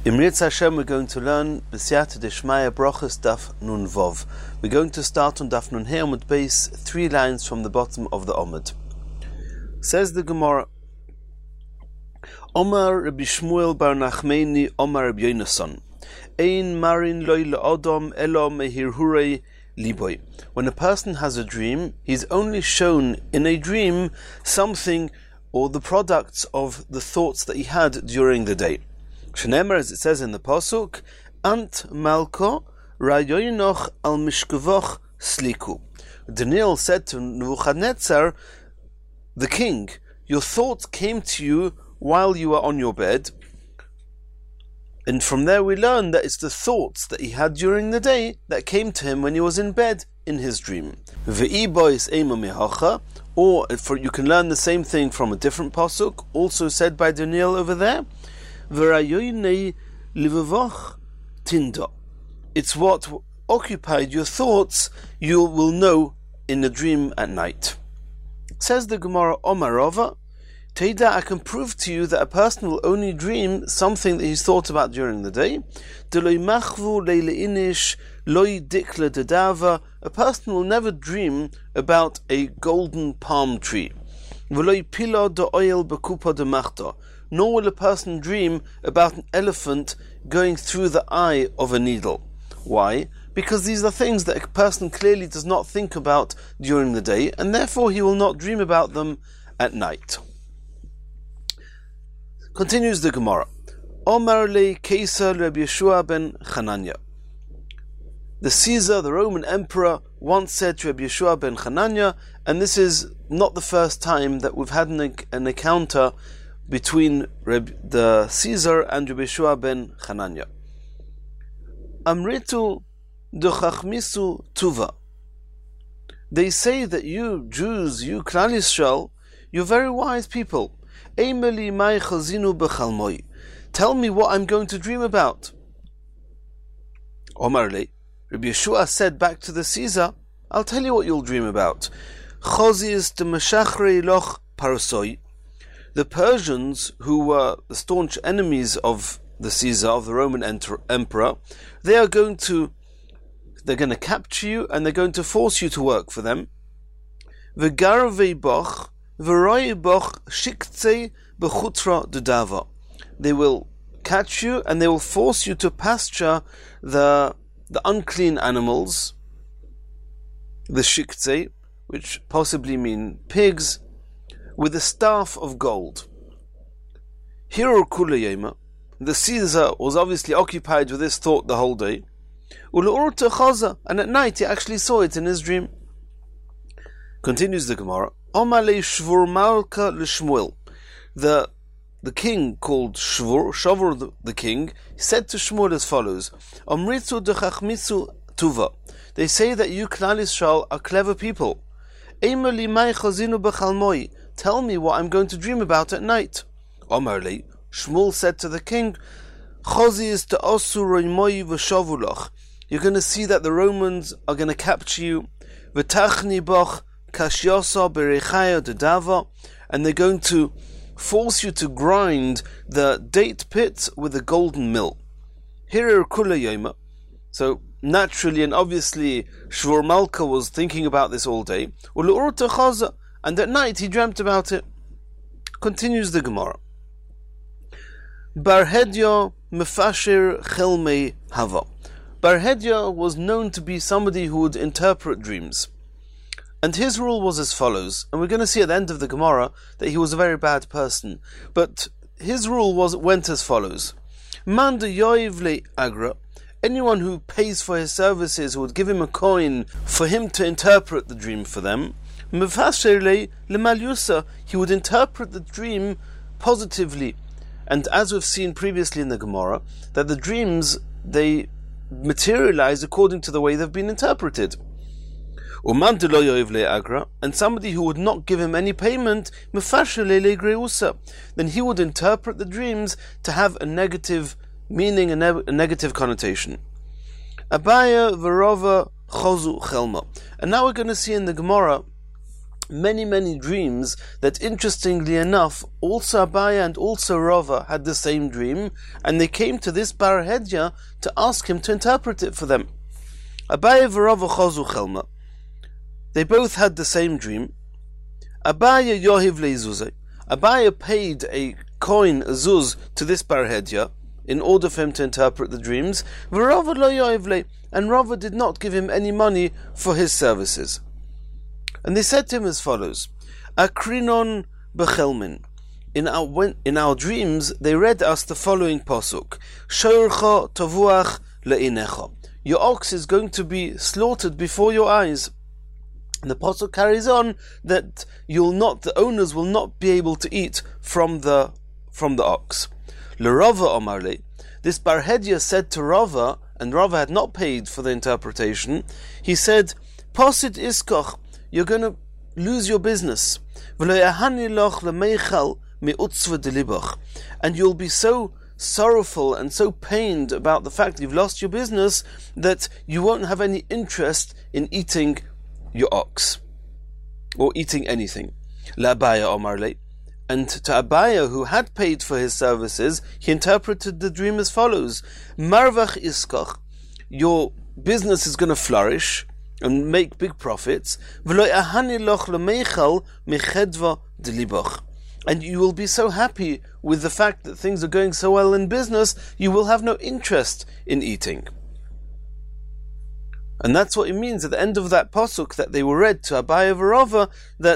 In Mirz Hashem, we're going to learn B'siyata Deshmaya Brachas Daf Nun Vov. We're going to start on Daf Nun He Amud Beis, 3 lines from the bottom of the Amud. Says the Gemara, Omar Rabbi Shmuel bar Nachmeni Omar Rabbi Yonason Ein Marin Loi La'odom Elo Mehirhurei Liboy. When a person has a dream, he's only shown in a dream something or the products of the thoughts that he had during the day. Shnemer, as it says in the Pasuk, Ant Malko Rayoinoch al Mishkavoch Sliku. Daniel said to Nebuchadnezzar, the king, your thoughts came to you while you were on your bed. And from there we learn that it's the thoughts that he had during the day that came to him when he was in bed in his dream. Ve'ibois ema mehacha, or you can learn the same thing from a different Pasuk, also said by Daniel over there. It's what occupied your thoughts you will know in the dream at night. Says the Gemara, Omarova, Teida, I can prove to you that a person will only dream something that he's thought about during the day. A person will never dream about a golden palm tree. Nor will a person dream about an elephant going through the eye of a needle. Why? Because these are things that a person clearly does not think about during the day, and therefore he will not dream about them at night. Continues the Gemara. Omar le Caesar Rabbi Yeshua ben Chananya. The Caesar, the Roman emperor, once said to Rabbi Yeshua ben Chananya, and this is not the first time that we've had an encounter between the Caesar and Rabbi Yeshua ben Chananya. Amritu duchachmisu tuva. They say that you Jews, you Klal Yisrael, you're very wise people. Eimeli mai chazinu b'chalmoi. Tell me what I'm going to dream about. Omar le, Rabbi Yeshua said back to the Caesar, I'll tell you what you'll dream about. Chozis de meshachrei loch parasoi. The Persians, who were the staunch enemies of the Caesar, of the Roman emperor, they're going to capture you and they're going to force you to work for them. They will catch you and they will force you to pasture the unclean animals, the shiktze, which possibly mean pigs, with a staff of gold. Hirur Kulayema, the Caesar was obviously occupied with this thought the whole day. And at night he actually saw it in his dream. Continues the Gemara. Omale Shvur Malka L'Shmuel. The king called Shavur the king, said to Shmuel as follows: Amritzu dechachmitzu tuva. They say that you Klal Yisrael are clever people. Eimeli mai chazinu b'chalmoi. Tell me what I'm going to dream about at night. Omarli, Shmuel said to the king, Chozi is to osu roimoi v'shavulach. You're going to see that the Romans are going to capture you. V'tachni boch kashyosa berechaya dedava. And they're going to force you to grind the date pit with a golden mill. Hirir kula yoma. So naturally and obviously Shvur Malka was thinking about this all day. Ulu'urta chaza. And at night he dreamt about it. Continues the Gemara. Barhedya mefashir chelmei hava. Barhedya was known to be somebody who would interpret dreams. And his rule was as follows. And we're going to see at the end of the Gemara that he was a very bad person. But his rule went as follows. Man de yoiv le agra. Anyone who pays for his services, who would give him a coin for him to interpret the dream for them, he would interpret the dream positively. And as we've seen previously in the Gemara, that the dreams, they materialize according to the way they've been interpreted. And somebody who would not give him any payment, then he would interpret the dreams to have a negative meaning, a negative connotation. Abaya Verova Chozu Chelma. And now we're going to see in the Gemara many dreams that, interestingly enough, also Abaya and also Rava had the same dream, and they came to this Bar Hedya to ask him to interpret it for them. Abaya v'Rava chazu chelma. They both had the same dream. Abaya yohiv leizuzay. Abaya paid a coin, a zuz, to this Bar Hedya in order for him to interpret the dreams. V'Rava lo yohiv le. And Rava did not give him any money for his services. And they said to him as follows: Akrinon bechelmin. In our dreams, they read us the following pasuk: Shoircha tavuach leinecha. Your ox is going to be slaughtered before your eyes. And the pasuk carries on that the owners will not be able to eat from the ox. LeRava Omarle. This Bar Hedya said to Rava, and Rava had not paid for the interpretation. He said, Pasit iskoch. You're going to lose your business. And you'll be so sorrowful and so pained about the fact that you've lost your business that you won't have any interest in eating your ox or eating anything. L'Abaya Omarle. And to Abaya, who had paid for his services, he interpreted the dream as follows: Marvach iskach. Your business is going to flourish and make big profits, and you will be so happy with the fact that things are going so well in business, you will have no interest in eating. And that's what it means at the end of that pasuk that they were read to Abaya v'Rava,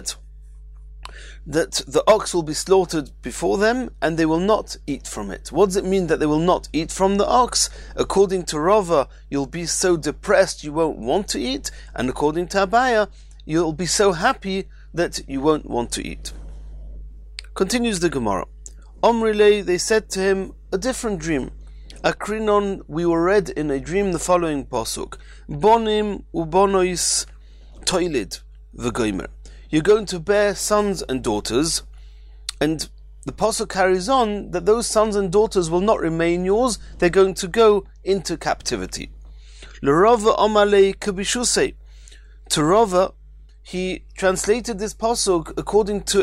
that the ox will be slaughtered before them and they will not eat from it. What does it mean that they will not eat from the ox? According to Rava, you'll be so depressed you won't want to eat, and according to Abaya, you'll be so happy that you won't want to eat. Continues the Gemara. Omrile, they said to him a different dream. Akrinon, we were read in a dream the following pasuk: Bonim ubonois toilid v'goimer. You're going to bear sons and daughters, and the pasuk carries on that those sons and daughters will not remain yours, they're going to go into captivity. L'Rava Amalei Kabishusei. To Rava, he translated this pasuk according to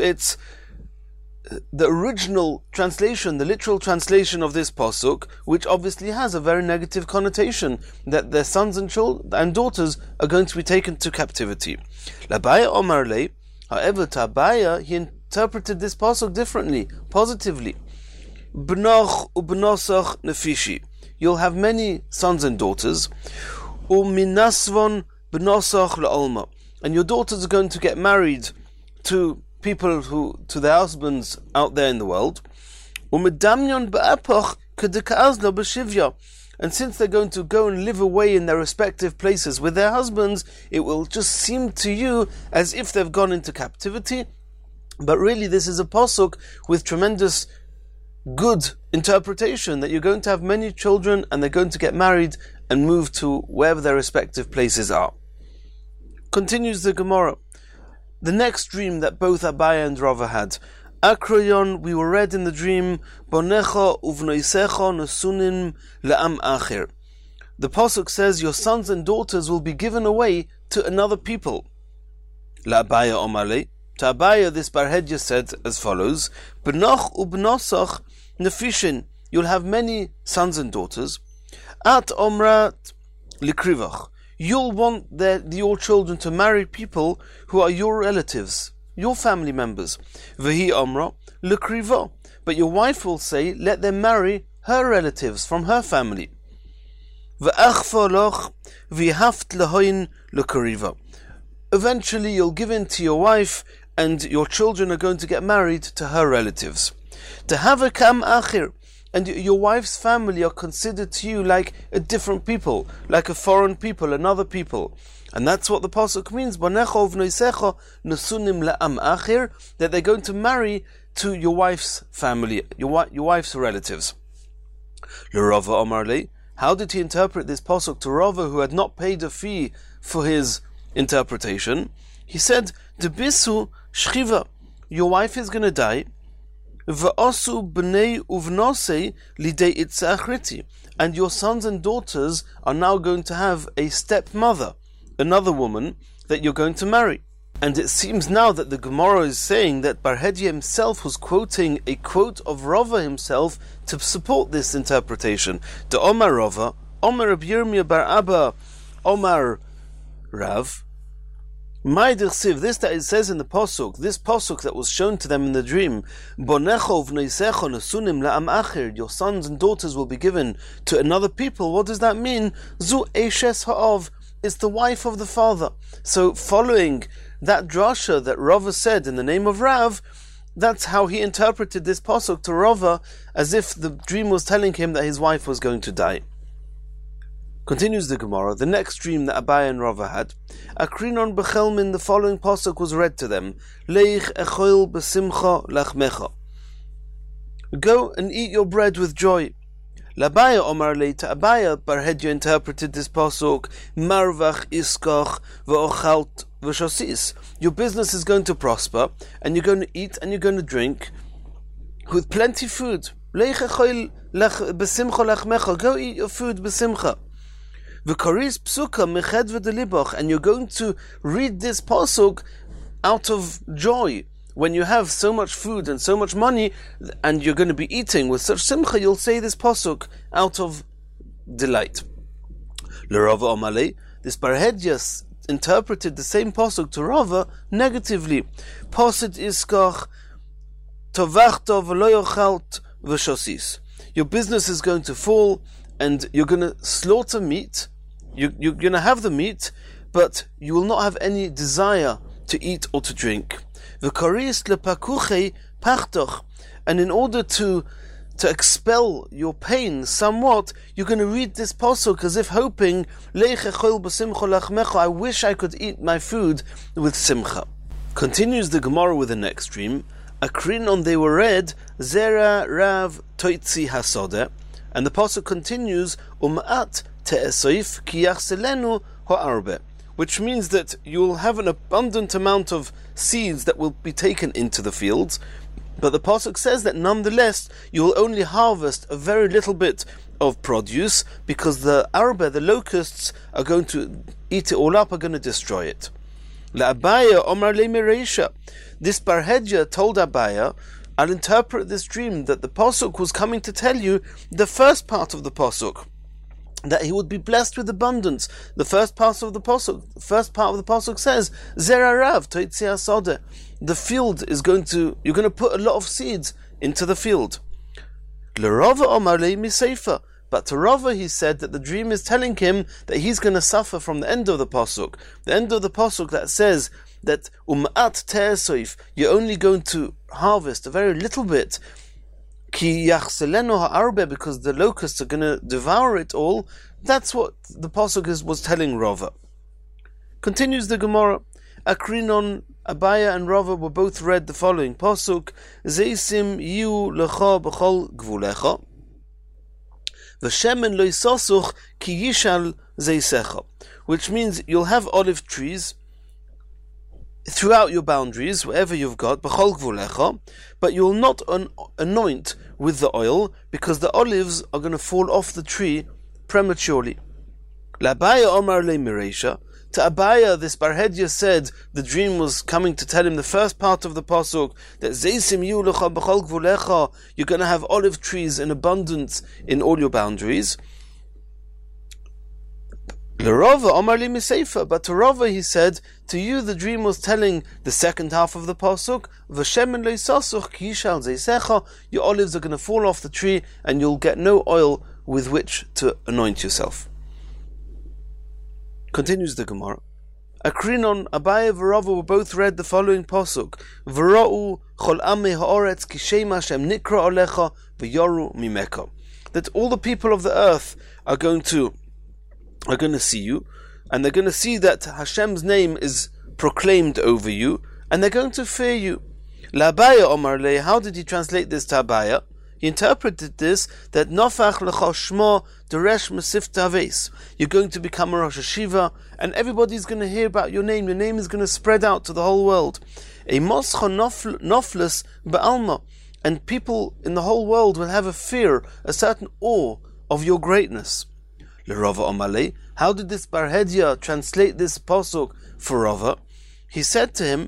the original translation, the literal translation of this pasuk, which obviously has a very negative connotation, that their sons and daughters are going to be taken to captivity. L'Abaya Omarle, however, to Abaya, he interpreted this pasuk differently, positively. B'noch u'b'nosach nefishi. You'll have many sons and daughters. U'minasvon b'nosach le'olma. And your daughters are going to get married to people to their husbands out there in the world. U'medamyon b'epoch kedeka'azlo b'shivya. And since they're going to go and live away in their respective places with their husbands, it will just seem to you as if they've gone into captivity. But really, this is a pasuk with tremendous good interpretation, that you're going to have many children and they're going to get married and move to wherever their respective places are. Continues the Gemara. The next dream that both Abaya and Rava had. Akroyon, we were read in the dream, Bonecha uvnoisecha nasunim la'am acher. The pasuk says, your sons and daughters will be given away to another people. La'abaya omale. To Abaya, this Bar Hedya said as follows: B'noch ub'nosach nefishin. You'll have many sons and daughters. At omrat likrivach. You'll want your children to marry people who are your relatives, your family members. V'hi omra lekriva. But your wife will say, let them marry her relatives from her family. V'achfa loch v'haft lehoin lekriva. Eventually you'll give in to your wife and your children are going to get married to her relatives. To have a kam achir. And your wife's family are considered to you like a different people, like a foreign people, another people. And that's what the pasuk means, that they're going to marry to your wife's family, your wife's relatives. L'Rava Omarle, how did he interpret this pasuk to Rava, who had not paid a fee for his interpretation? He said, Debisu shchiva, your wife is going to die, V'asu b'nei uvnosei lidei itzachriti, and your sons and daughters are now going to have a stepmother, another woman that you're going to marry. And it seems now that the Gemara is saying that Bar Hedya himself was quoting a quote of Rava himself to support this interpretation. The Omar Rava, Omar Reb Yirmiyah bar Abba, Omar Rav, Ma'idich Siv, this that it says in the Pasuk, this Pasuk that was shown to them in the dream, Bonecho v'neisecho nesunim la'am acher, your sons and daughters will be given to another people. What does that mean? Zu eishes ha'ov, it's the wife of the father. So following that drasha that Rava said in the name of Rav, that's how he interpreted this Pasuk to Rava, as if the dream was telling him that his wife was going to die. Continues the Gemara, the next dream that Abaye and Rava had, Akrinon b'chelmin, the following pasuk was read to them, Leich echoil b'simcha lachmecha. Go and eat your bread with joy. L'Abaye Omar le, to Abaye, Bar Hedya interpreted this pasuk, Marvach iskach v'ochalt v'shosis. Your business is going to prosper, and you're going to eat and you're going to drink with plenty food. Leich echoil b'simcha lachmecha. Go eat your food b'simcha. V'karis psuka meched v'delibach, and you're going to read this pasuk out of joy. When you have so much food and so much money, and you're going to be eating with such simcha, you'll say this pasuk out of delight. L'Rava Omale, this Bar Hedya interpreted the same pasuk to Rava negatively. Posit iskach tovachta v'lo yochalt v'shosis. Your business is going to fall, and you're going to slaughter meat. You're going to have the meat, but you will not have any desire to eat or to drink. And in order to expel your pain somewhat, you're going to read this pasuk as if hoping, I wish I could eat my food with simcha. Continues the Gemara with the next dream. Akrinon, they were read, Zera Rav Toitzi Hasodeh, and the pasuk continues, Um'at te'esoif ki yachselenu ha'arbe, which means that you will have an abundant amount of seeds that will be taken into the fields, but the pasuk says that nonetheless you will only harvest a very little bit of produce, because the arbe, the locusts, are going to eat it all up, are going to destroy it. La'Abaye Omar le Mereisha, this Bar Hedya told Abaye, I'll interpret this dream that the pasuk was coming to tell you the first part of the pasuk, that he would be blessed with abundance. The first part of the pasuk says, Zera Rav Toitzi Hasodeh. The field is you're going to put a lot of seeds into the field. L'Rava Omar le Miseifa. But to Rava he said that the dream is telling him that he's going to suffer from the end of the pasuk. The end of the pasuk that says that Um'at te'esoif, you're only going to harvest a very little bit. Ki yachselenu ha'arbe, because the locusts are going to devour it all. That's what the pasuk was telling Rava. Continues the Gemara. Akrinon, Abaye and Rava were both read the following pasuk: Zeisim yu lecha b'chol gvulecha, v'shemen lo yisosuch ki yishal zeisecha, which means you'll have olive trees throughout your boundaries, wherever you've got, b'chol gvulecha, but you'll not anoint with the oil, because the olives are going to fall off the tree prematurely. L'Abaye Omar le Mereisha. To Abaye, this Bar Hedya said the dream was coming to tell him the first part of the pasuk, that Zeisim yu lecha b'chol gvulecha, you're going to have olive trees in abundance in all your boundaries. L'Rava Omar li Miseifa, but to Rava he said, to you the dream was telling the second half of the pasuk, V'shemen lo yisasuch ki yishal zeisecha, your olives are going to fall off the tree and you'll get no oil with which to anoint yourself. Continues the Gemara. Akrinon, Abaye and Rava were both read the following pasuk: V'ra'u chol amei ha'oretz ki shem Hashem nikra olecha v'yoru mimeka. That all the people of the earth are going to see you, and they're going to see that Hashem's name is proclaimed over you, and they're going to fear you. L'Abaye Omar le, how did he translate this to Abaye? He interpreted this that Nofach lecha shmo deresh mesif taves. You're going to become a Rosh Hashiva, and everybody's going to hear about your name. Your name is going to spread out to the whole world. A moscha nofles be'alma, and people in the whole world will have a fear, a certain awe of your greatness. L'Rava Omale, how did this Bar Hedya translate this pasuk for Rava? he said to him,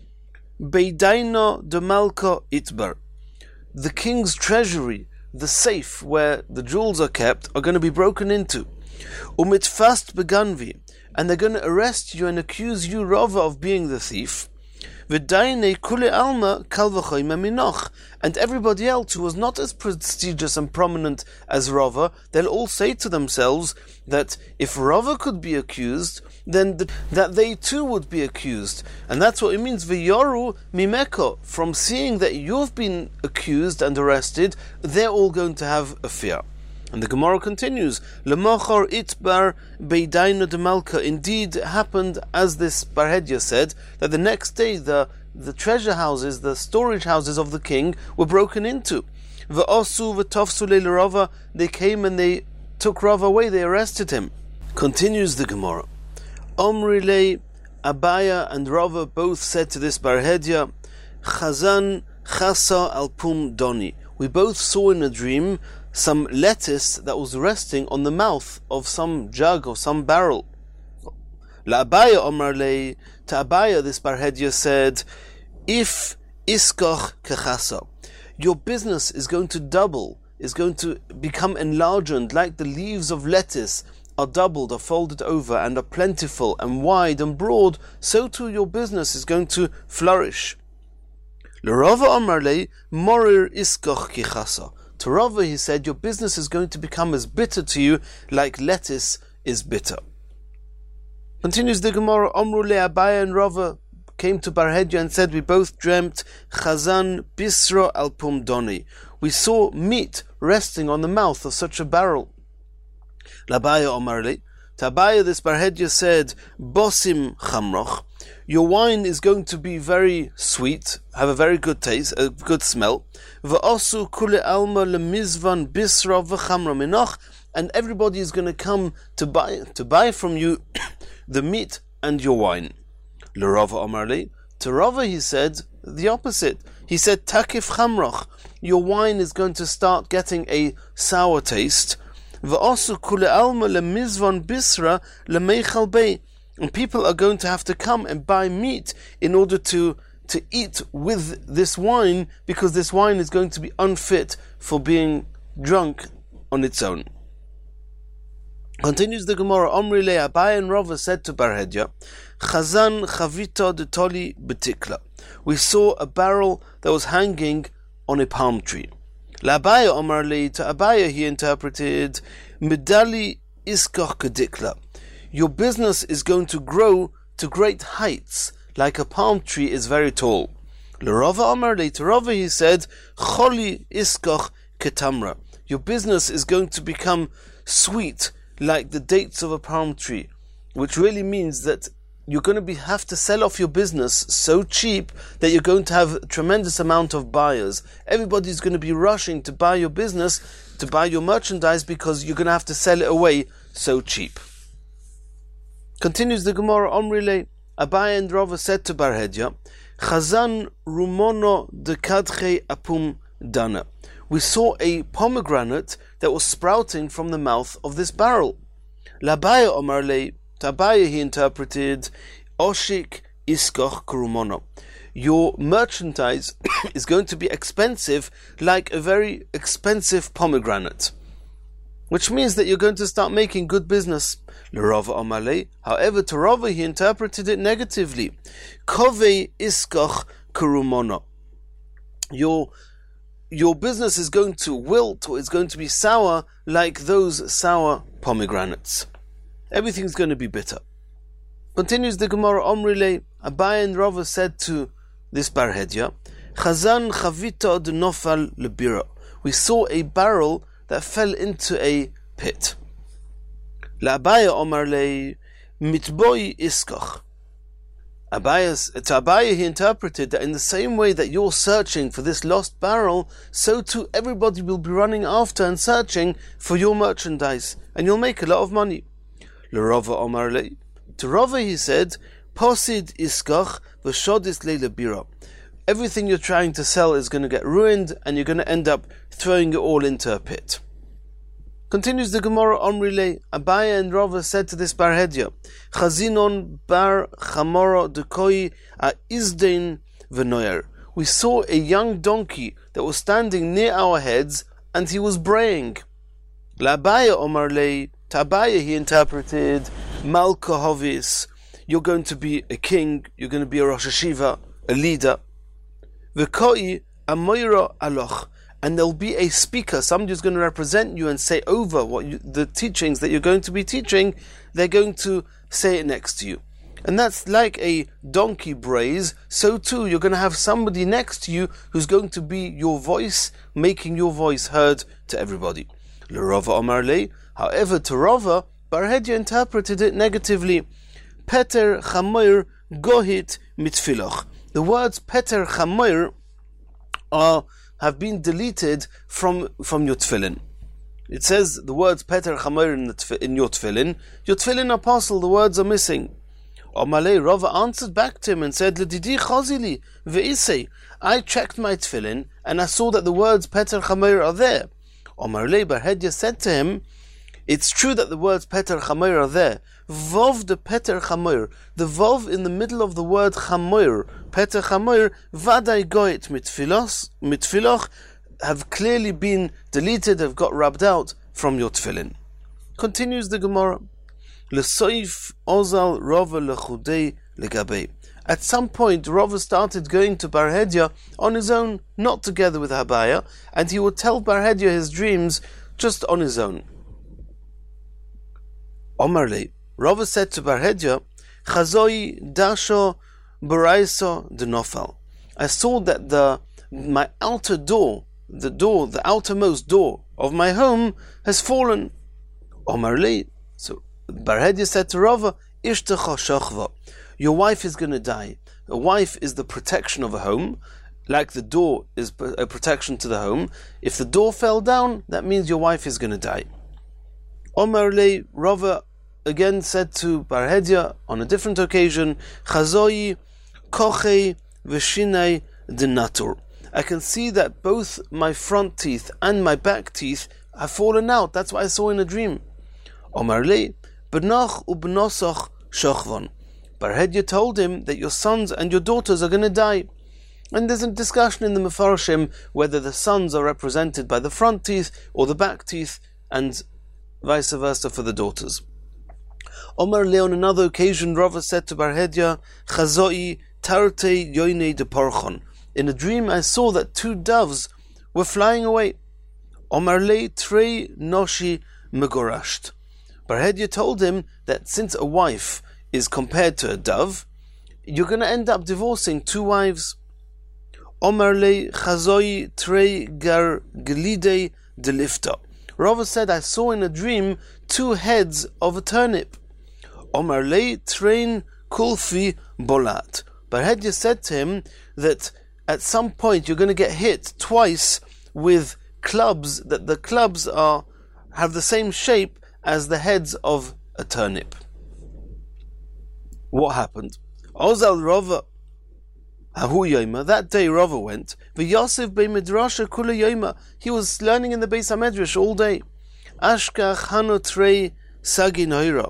Beidaino de Malka Itbar, the king's treasury, the safe where the jewels are kept, are going to be broken into. Umitfast beganvi, and they're going to arrest you and accuse you, Rava, of being the thief. V'daine kule alma kal v'choyme minoch, and everybody else who was not as prestigious and prominent as Rava, they'll all say to themselves that if Rava could be accused, then that they too would be accused. And that's what it means, v'yoru mimeko, from seeing that you've been accused and arrested, they're all going to have a fear. And the Gemara continues, Lemachar itbar beidaino de malka. Indeed, it happened as this Barhedia said, that the next day the treasure houses, the storage houses of the king were broken into. V'osu v'tofsu le Rava, they came and they took Rava away, they arrested him. Continues the Gemara. Omrile, Abaya and Rava both said to this Barhedia, Chazan chasa alpum doni. We both saw in a dream some lettuce that was resting on the mouth of some jug or some barrel. La Abaya Omarle, to Abaya this Barhedia said, if iskoch kechasa, your business is going to double, is going to become enlarged like the leaves of lettuce are doubled, are folded over, and are plentiful and wide and broad, so too your business is going to flourish. L'Rava Omarle, morir iskoch kechasa. To Rava, he said, your business is going to become as bitter to you like lettuce is bitter. Continues the Gemara, Omru le Abaya and Rava came to Barhedia and said, we both dreamt Chazan bisra alpum doni. We saw meat resting on the mouth of such a barrel. L'Abaya Omarle, to Abaya this Barhedia said, Bosim chamroch, your wine is going to be very sweet, have a very good taste, a good smell. V'osu kule alma lemizvan bisra v'chamra minoch, and everybody is going to come to buy from you the meat and your wine. L'Rava Omarle, to Rava he said the opposite. He said takif chamroch, your wine is going to start getting a sour taste. V'osu kule alma lemizvan bisra lemeichal bei. And people are going to have to come and buy meat in order to eat with this wine, because this wine is going to be unfit for being drunk on its own. Continues the Gemara, Omri le Abaya and Rava said to Barhedia, Chazan chavita de toli betikla. We saw a barrel that was hanging on a palm tree. La Abaya Omar le, to Abaya he interpreted, Medali iskoch kedikla. Your business is going to grow to great heights, like a palm tree is very tall. L'Rava Amar le, to Rava he said, Choli iskoch ketamra. Your business is going to become sweet like the dates of a palm tree, which really means that you're going to have to sell off your business so cheap that you're going to have a tremendous amount of buyers. Everybody's going to be rushing to buy your business, to buy your merchandise, because you're going to have to sell it away so cheap. Continues the Gemara, Omrile, Abaya and Rava said to Barhedia, Chazan rumono de kadche apum dana. We saw a pomegranate that was sprouting from the mouth of this barrel. L'Abaya Omarle, to Abaya he interpreted, Oshik iskoch kurumono. Your merchandise is going to be expensive like a very expensive pomegranate, which means that you're going to start making good business. L'Rava Omarle, however, to Rava he interpreted it negatively. Kove iskoch kurumono. Your business is going to wilt, or it's going to be sour like those sour pomegranates. Everything's going to be bitter. Continues the Gemara, Omrile, Abaya and Rava said to this Barhedia, Chazan chavita de nofal lebira. We saw a barrel that fell into a pit. La Abaya Omarle, mitboi iskoch. To Abaya he interpreted that in the same way that you're searching for this lost barrel, so too everybody will be running after and searching for your merchandise, and you'll make a lot of money. L'Rava Omarle, to Rava he said, Posid iskach v'shodis leila bira. Everything you're trying to sell is going to get ruined, and you're going to end up throwing it all into a pit. Continues the Gemara, Omrile, Abaya and Rava said to this Bar Hedya, Chazinon bar chamora dekoi a izdein v'noyer. We saw a young donkey that was standing near our heads, and he was braying. La Abaya Omarle, to Abaya he interpreted, Malka Hovis, you're going to be a king, you're going to be a Rosh Hashiva, a leader. V'koi a moira aloch. And there'll be a speaker, somebody who's going to represent you and say over the teachings that you're going to be teaching, they're going to say it next to you. And that's like a donkey brays, so too you're going to have somebody next to you who's going to be your voice, making your voice heard to everybody. L'Rava Omar Le, however, to Rava, Bar Hedya interpreted it negatively. Peter Chamoir Gohit Mitfiloch. The words Peter Chamoir have been deleted from your tefillin. It says the words Peter Chamoir in your tefillin. Your tefillin apostle, the words are missing. Omalei Rava answered back to him and said, L'didi chazili ve'isei. I checked my tefillin and I saw that the words Peter Chamoir are there. Omalei Bar Hedya said to him, it's true that the words Peter Chamoir are there. Vov de Peter Chamoir. The Vov in the middle of the word Chamoir, Peter Chamoir, Vadai Goit mitfiloch, have clearly been deleted, have got rubbed out from your tefillin. Continues the Gemara. L'soif ozal Rava lechudei legabei. At some point, Rava started going to Bar Hedya on his own, not together with Abaya, and he would tell Bar Hedya his dreams just on his own. Omarle, Rava said to Bar Hedya, Chazoi dasho baraiso denofal. I saw that my outer door, the outermost door of my home has fallen. Omarle, so Bar Hedya said to Rava, Ishtecha shachva. Your wife is going to die. A wife is the protection of a home, like the door is a protection to the home. If the door fell down, that means your wife is going to die. Omarle, Rava again said to Bar Hedya on a different occasion, Chazoi kochei v'shinei denatur. I can see that both my front teeth and my back teeth have fallen out. That's what I saw in a dream. Omarle, B'nach u'b'nosoch shochvon. Bar Hedya told him that your sons and your daughters are going to die. And there's a discussion in the Mefarshim whether the sons are represented by the front teeth or the back teeth, and vice versa for the daughters. Omar Le, on another occasion, Rava said to Bar Hedya, Chazoi tarte yoinei de porchon. In a dream I saw that two doves were flying away. Omar Le trei noshi megorasht. Bar Hedya told him that since a wife is compared to a dove, you're going to end up divorcing two wives. Omar Le chazoi trei gar gelidei de lifta. Rava said, I saw in a dream two heads of a turnip. Omar Le train kulfi bolat. Bar Hedya said to him that at some point you're going to get hit twice with clubs, that the clubs have the same shape as the heads of a turnip. What happened? Ozal Rava Hahu Yoima. That day Rava went. V'Yosef be Midrasha Kula Yoima. He was learning in the Beis HaMedrash all day. Ashkach Hanotrei Sagin Hoira.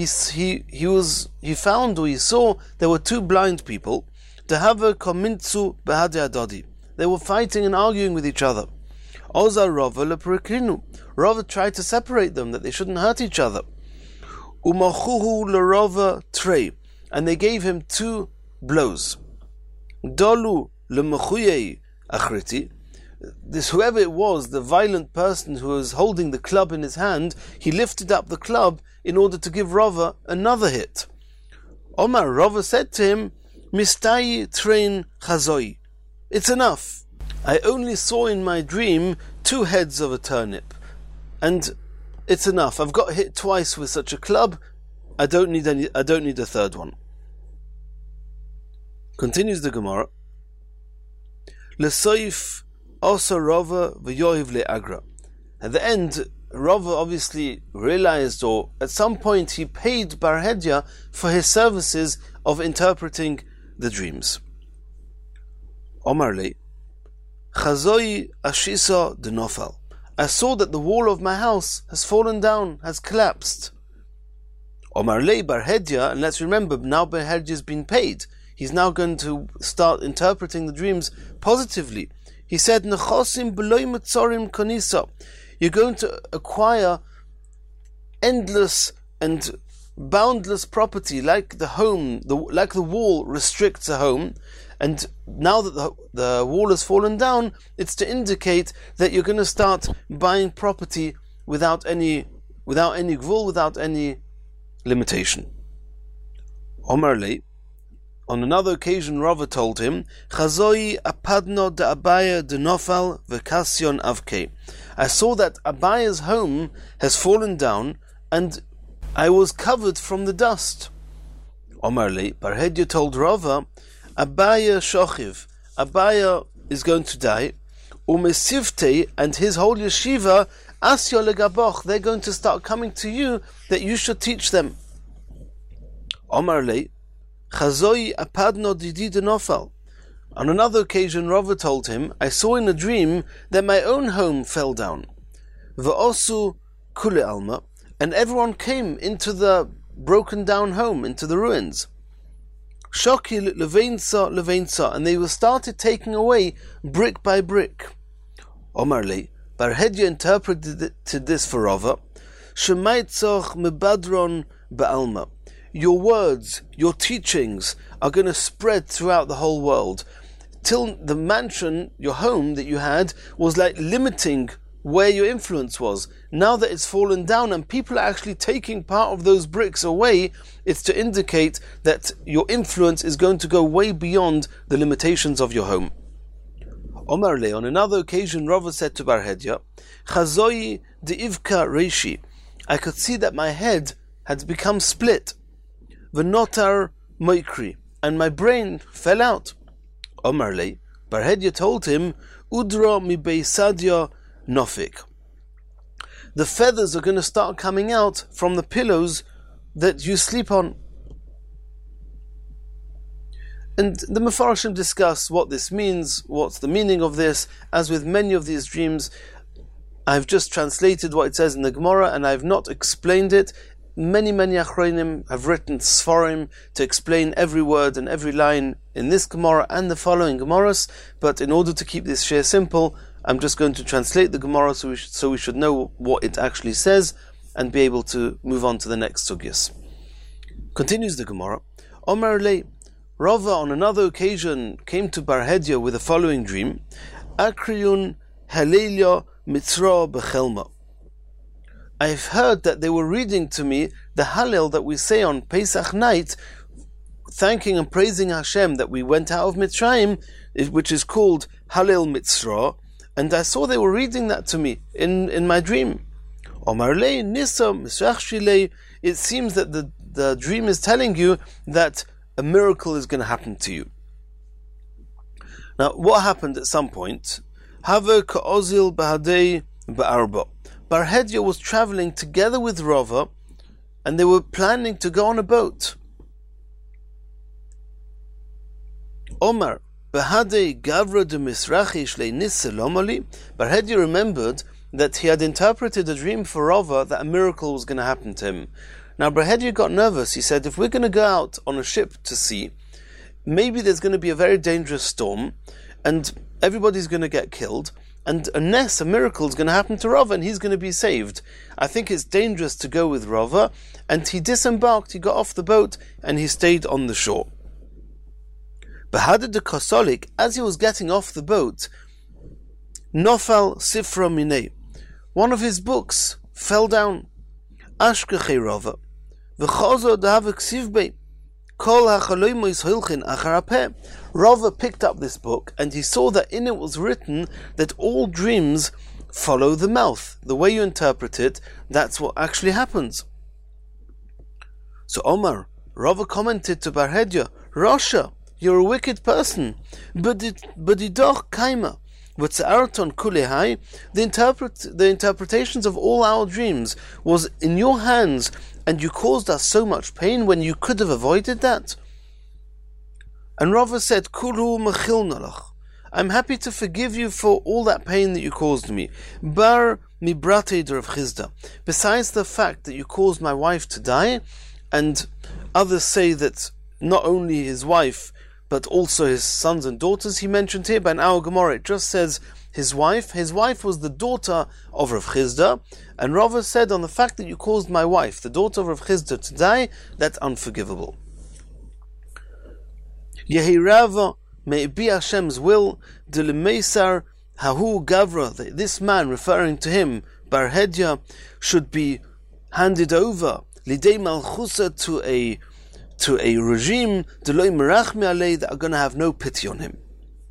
He found, or he saw, there were two blind people. Dehava Komintzu Behade Adodi. They were fighting and arguing with each other. Ozal Rava lePerikrinu. Rava tried to separate them, that they shouldn't hurt each other. Umachuhu leRava Trei. And they gave him two blows. Dolu lemechuyei achriti. This, whoever it was, the violent person who was holding the club in his hand, he lifted up the club in order to give Rava another hit. Omar, Rava said to him, Mistayi train chazoi. It's enough. I only saw in my dream two heads of a turnip, and it's enough. I've got hit twice with such a club. I don't need a third one. Continues the Gemara. Lesoif also Rava v'yohiv le'agra. At the end, Rava obviously realized, or at some point he paid Bar Hedya for his services of interpreting the dreams. Omar le Chazoi ashisa denofal. I saw that the wall of my house has fallen down, has collapsed. Omar Lei Bar Hedya, and let's remember, now Bar Hedya has been paid. He's now going to start interpreting the dreams positively. He said, Nechosim b'loi mitzorim konisa. You're going to acquire endless and boundless property, like the home, like the wall restricts a home. And now that the wall has fallen down, it's to indicate that you're going to start buying property without any gvul, without any limitation. Omar Lei, on another occasion, Rava told him, Chazoi apadno de Abaya de Nofal v'kasyon avke. I saw that Abaya's home has fallen down, and I was covered from the dust. Omar Lei, Bar Hedya told Rava, Abaya shochiv, Abaya is going to die, umesivte, and his whole yeshiva, asyo legaboch, they're going to start coming to you that you should teach them. Omar Lei, Chazoi apadno didi de Nofal. On another occasion, Rava told him, I saw in a dream that my own home fell down. V'osu kule alma, and everyone came into the broken down home, into the ruins. Shokil leveinsa, and they started taking away brick by brick. Omar Lei, Bar Hedya interpreted this for Rava, Shemaitzoch mebadron ba'alma. Your words, your teachings are going to spread throughout the whole world. Till the mansion, your home that you had, was like limiting where your influence was. Now that it's fallen down and people are actually taking part of those bricks away, it's to indicate that your influence is going to go way beyond the limitations of your home. Omar Lei, on another occasion, Rava said to Bar Hedya, Chazoi de'ivka reishi. I could see that my head had become split. V'notar moikri, and my brain fell out. Omar Lei, Bar Hedya told him, Udra mi beisadya nofik. The feathers are going to start coming out from the pillows that you sleep on. And the Mefarshim discuss what this means, what's the meaning of this. As with many of these dreams, I've just translated what it says in the Gemara and I've not explained it. Many Achronim have written Sfarim to explain every word and every line in this Gemara and the following Gemaras, but in order to keep this share simple, I'm just going to translate the Gemara so we should know what it actually says and be able to move on to the next sugyas. Continues the Gemara. Omar Lei, Rava on another occasion came to Bar Hedya with the following dream, Akriyun Halelia Mitzra Bechelma. I've heard that they were reading to me the Hallel that we say on Pesach night, thanking and praising Hashem that we went out of Mitzrayim, which is called Hallel Mitzra, and I saw they were reading that to me in my dream. Omar Lei Nisa Misrach. It seems that the dream is telling you that a miracle is going to happen to you. Now, what happened at some point? Have ka'ozil b'hadei ba'arba. Bar Hedya was traveling together with Rava, and they were planning to go on a boat. Omar, Bahadei Gavra de Misrachi Shlei Nisselomali. Bar Hedya remembered that he had interpreted a dream for Rava that a miracle was going to happen to him. Now Bar Hedya got nervous. He said, if we're going to go out on a ship to sea, maybe there's going to be a very dangerous storm, and everybody's going to get killed. And a miracle is going to happen to Rava and he's going to be saved. I think it's dangerous to go with Rava. And he disembarked, he got off the boat and he stayed on the shore. Bahadad de Kosolik, as he was getting off the boat, Nofal Sifra Minei, one of his books fell down. Ashkechei Rava, V'chozo Dahavik Sivbei, Rava picked up this book and he saw that in it was written that all dreams follow the mouth. The way you interpret it, that's what actually happens. So Omar, Rava commented to Bar Hedya, Rasha, you're a wicked person. B'didoch kaima. V'tza'arton kulehai. The interpretations of all our dreams was in your hands, and you caused us so much pain when you could have avoided that. And Rava said, Kulu mechilnalach. I'm happy to forgive you for all that pain that you caused me. Bar mi brate Rav Chizda. Besides the fact that you caused my wife to die, and others say that not only his wife, but also his sons and daughters he mentioned here, but in our Gemara it just says his wife. His wife was the daughter of Rav Chizda, and Rava said, on the fact that you caused my wife, the daughter of Rav Chizda, to die, that's unforgivable. Yehi Rava, may it be Hashem's will, Dilimesar Hahu Gavra, this man, referring to him, Bar Hedya, should be handed over, Lidei Malchusa, to a regime, Deloi Merachmi Alei, that are going to have no pity on him.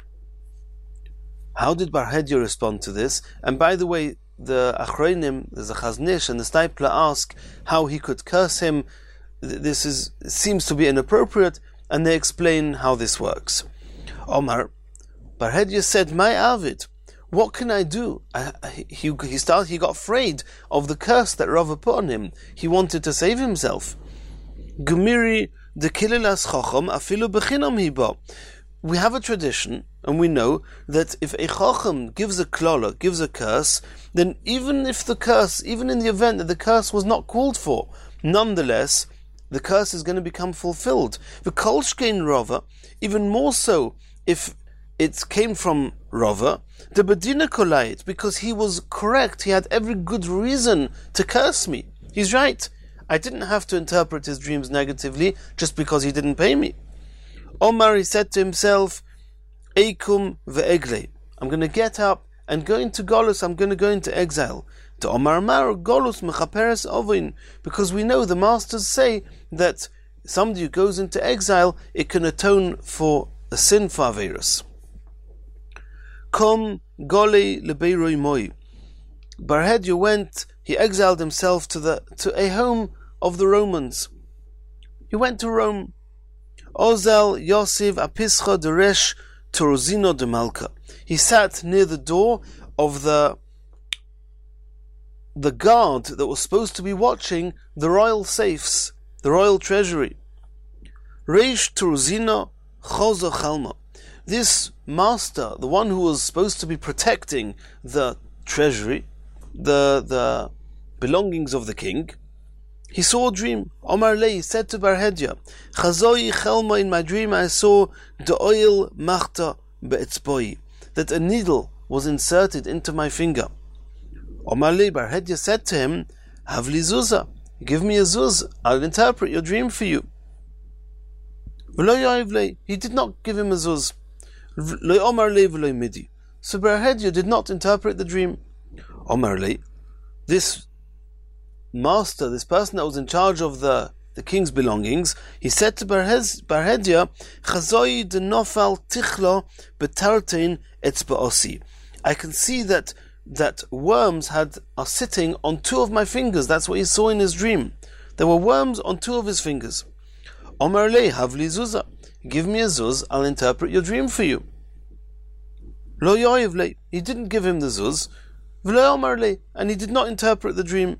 How did Bar Hedya respond to this? And by the way, the Achronim, the Chazon Ish and the Steipler ask how he could curse him. Seems to be inappropriate, and they explain how this works. Omar, Bar Hedya said, "My Avid, what can I do?" He got afraid of the curse that Rava put on him. He wanted to save himself. Gemiri de Kililas Chacham afilu bechinam hiba. We have a tradition, and we know that if a Chacham gives a klola, gives a curse, then even in the event that the curse was not called for, nonetheless, the curse is going to become fulfilled. The Kolshkein Rava, even more so if it came from Rava, the Bedina Kolayit, because he was correct, he had every good reason to curse me. He's right. I didn't have to interpret his dreams negatively just because he didn't pay me. Omar, he said to himself, Eikum ve'egle. I'm going to get up and go into Golus, I'm going to go into exile. To Omar Mar Golus mechaperes ovin, because we know the masters say that somebody who goes into exile, it can atone for a sin for Aveirus. Kom gole lebeiroi moi. Bar Hedya went, he exiled himself to a home of the Romans. He went to Rome. Ozel Yosef Apischa Deresh Torozino de Malka. He sat near the door of the guard that was supposed to be watching the royal safes, the royal treasury. Reish Torozino Chozo Chalma. This master, the one who was supposed to be protecting the treasury, the belongings of the king, he saw a dream. Omar Lei said to Bar Hedya, Chazoi Chelma, in my dream I saw the oil machta be'etzboi, that a needle was inserted into my finger. Omar Lei, Bar Hedya said to him, Havli Zuzah, give me a zuz, I'll interpret your dream for you. He did not give him a zuz. Omar Lei v'lo midi. So Bar Hedya did not interpret the dream. Omar Lei, this master, this person that was in charge of the king's belongings, he said to Bar Hedya, Chazoi de nofal tichlo betartein etzbaosi. I can see that worms are sitting on two of my fingers. That's what he saw in his dream. There were worms on two of his fingers. Omar lei havli zuzah. Give me a zuz, I'll interpret your dream for you. Lo yoyev lei. He didn't give him the zuz. V'lo Omar lei. And he did not interpret the dream.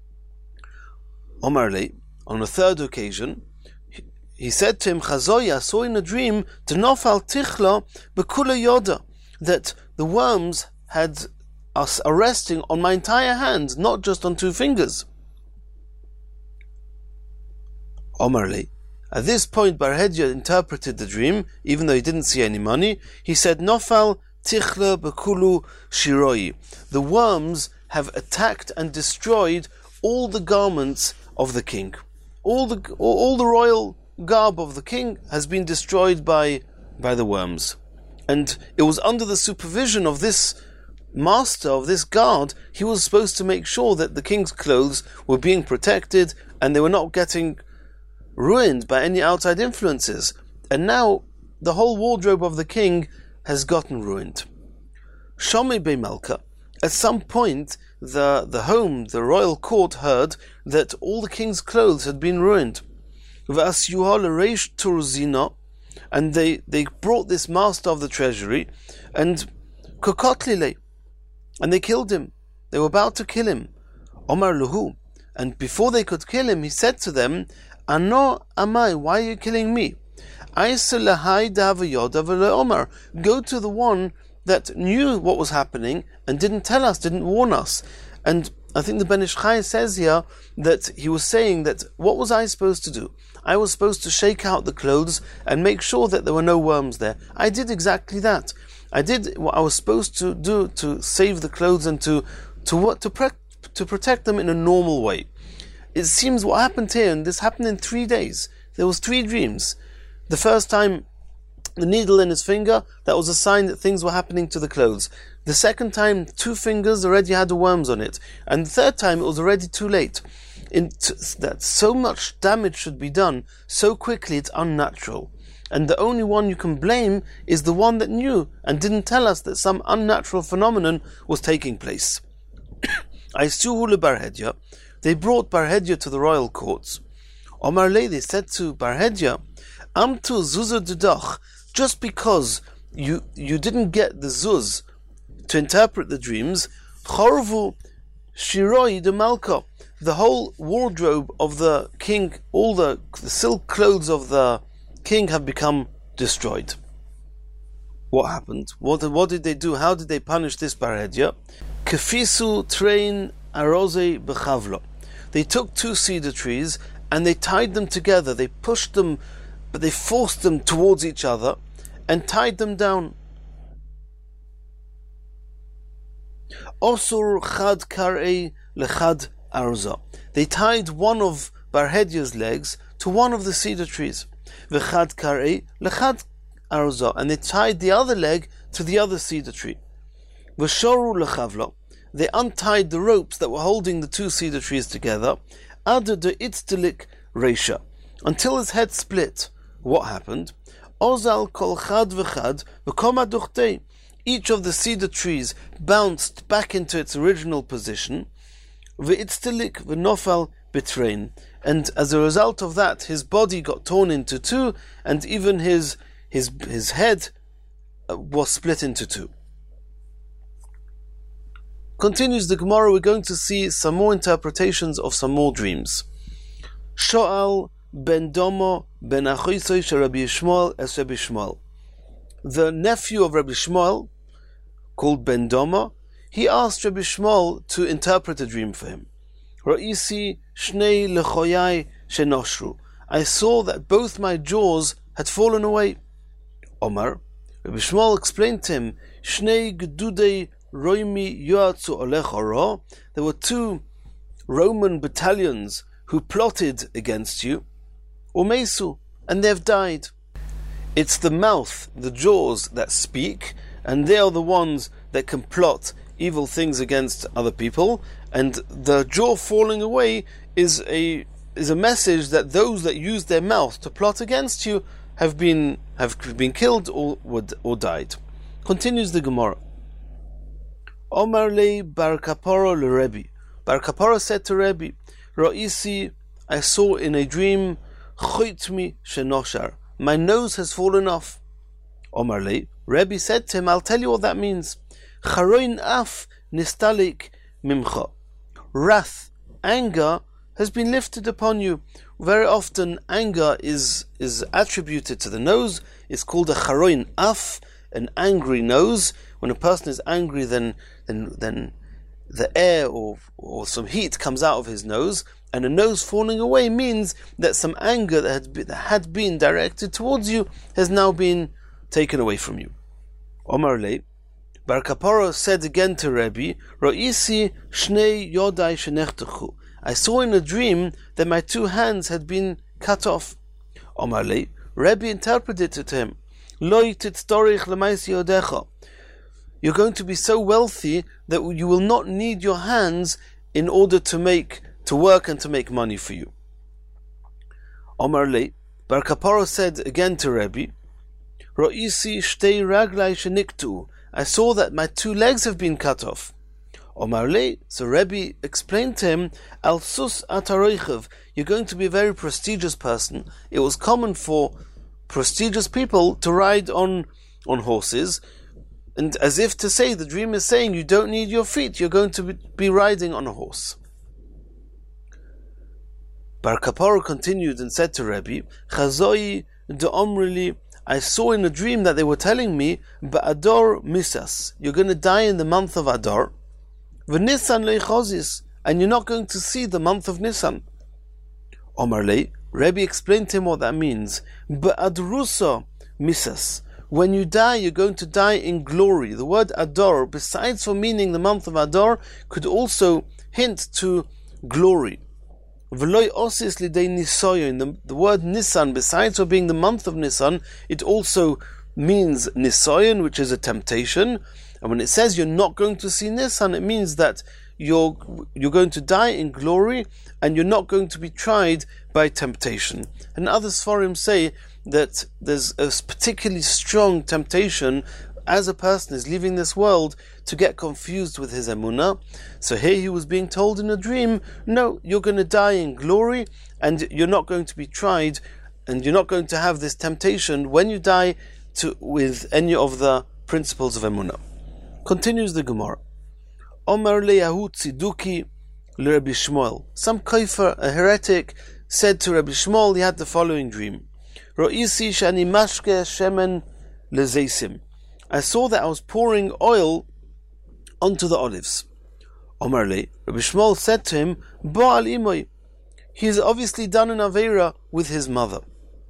Omar lei, on a third occasion, he said to him, Chazoya, I saw in a dream, T'nofal tichla bekula yoda, that the worms are resting on my entire hand, not just on two fingers. Omar lei. At this point, Bar Hedya interpreted the dream, even though he didn't see any money. He said, Nofal tichla bekulu shiroi. The worms have attacked and destroyed all the garments of the king. All the royal garb of the king has been destroyed by the worms. And it was under the supervision of this master, of this guard. He was supposed to make sure that the king's clothes were being protected and they were not getting ruined by any outside influences. And now the whole wardrobe of the king has gotten ruined. Shomei Bei Malka. At some point, the home, the royal court, heard that all the king's clothes had been ruined. And they brought this master of the treasury, and kokotlile, and they killed him. They were about to kill him. Omar Luhu. And before they could kill him, he said to them, Ano amai, why are you killing me? Go to the one that knew what was happening and didn't tell us, didn't warn us. And I think the Ben Ish Chai says here that he was saying that what was I supposed to do? I was supposed to shake out the clothes and make sure that there were no worms there. I did exactly that. I did what I was supposed to do to save the clothes and to protect them in a normal way. It seems what happened here, and this happened in 3 days. There was 3 dreams. The first time, the needle in his finger, that was a sign that things were happening to the clothes. The second time, 2 fingers already had the worms on it. And the third time, it was already too late. That so much damage should be done so quickly, it's unnatural. And the only one you can blame is the one that knew and didn't tell us that some unnatural phenomenon was taking place. They brought Barhedya to the royal courts. Omar Lei, they said to Barhedya, Amtu zuzah dudach, just because you didn't get the zuz to interpret the dreams, chorvu shiroi de malka, the whole wardrobe of the king, all the silk clothes of the king have become destroyed. What happened? What did they do? How did they punish this Barhedya? Kefisu train arose bechavlo. They took 2 cedar trees and they tied them together. They pushed them, but they forced them towards each other and tied them down. Osur chad karei lechad arza. They tied one of Barhedya's legs to one of the cedar trees. V'chad karei lechad arza. And they tied the other leg to the other cedar tree. V'shoru lechavlo. They untied the ropes that were holding the 2 cedar trees together, ad de itztelik reisha, until his head split. What happened? Ozal kol chad v'chad v'koma duchtei. Each of the cedar trees bounced back into its original position. V'itztelik v'nofal betrein. And as a result of that, his body got torn into 2, and even his head was split into 2. Continues the Gemara, we're going to see some more interpretations of some more dreams. Sho'al ben Domo ben Achoisoi shel Rabbi Yishmael es Rabbi Yishmael. The nephew of Rabbi Yishmael, called Ben Domo, he asked Rabbi Yishmael to interpret a dream for him. Ra'isi shnei lechoyai shenoshru. I saw that both my jaws had fallen away. Omar, Rabbi Yishmael explained to him, shnei gedudei Roimi Yoatzu Olech. There were 2 Roman battalions who plotted against you, Umesu, and they've died. It's the mouth, the jaws that speak, and they are the ones that can plot evil things against other people, and the jaw falling away is a message that those that use their mouth to plot against you have been killed or died. Continues the Gemara. Omar le Bar Kapara le Rebbe. Bar Kapara said to Rebbe, Ra'isi, I saw in a dream, Choitmi shenoshar. My nose has fallen off. Omar le, Rebbe said to him, I'll tell you what that means. Charoin af nistalik mimcha. Wrath, anger, has been lifted upon you. Very often, anger is attributed to the nose. It's called a charoin af, an angry nose. When a person is angry, then the air or some heat comes out of his nose, and a nose falling away means that some anger that had been directed towards you has now been taken away from you. Omar le, Bar Kapara said again to Rebbe, Ra'isi shnei yodai shenechtechu. I saw in a dream that my 2 hands had been cut off. Omar le, Rebbe interpreted it to him, Lo titztorich l'maisi yodecha. You're going to be so wealthy that you will not need your hands in order to work and to make money for you. Omar le, Bar Kapara said again to Rebbe, Ra'isi shtei raglai sheniktu. I saw that my 2 legs have been cut off. Omar le, so Rebbe explained to him, Al sus ataroichev. You're going to be a very prestigious person. It was common for prestigious people to ride on horses, and as if to say, the dream is saying, you don't need your feet, you're going to be riding on a horse. Bar Kapara continued and said to Rebbe, Chazoi de omrili, I saw in a dream that they were telling me, Ba'ador misas, you're going to die in the month of Adar, v'Nisan leichozis, and you're not going to see the month of Nisan. Omar lei, Rebbe explained to him what that means. Ba'adrusa misas, when you die, you're going to die in glory. The word Adar, besides for meaning the month of Adar, could also hint to glory. V'loi osis lidei nisoyon, the word Nisan, besides for being the month of Nisan, it also means nisoyon, which is a temptation. And when it says you're not going to see Nisan, it means that you're going to die in glory and you're not going to be tried by temptation. And other Sforim say that there's a particularly strong temptation as a person is leaving this world to get confused with his emunah. So here he was being told in a dream, no, you're going to die in glory and you're not going to be tried and you're not going to have this temptation when you die with any of the principles of emunah. Continues the Gemara. Omar le'ahu tziduki le'Rebbe Shmuel. Some kafir, a heretic, said to Rabbi Shmuel, he had the following dream. Ro'isi shani mashke shemen lezeisim. I saw that I was pouring oil onto the olives. Omar le, Rabbi Shmuel said to him, Ba'al imoy. He has obviously done an aveira with his mother.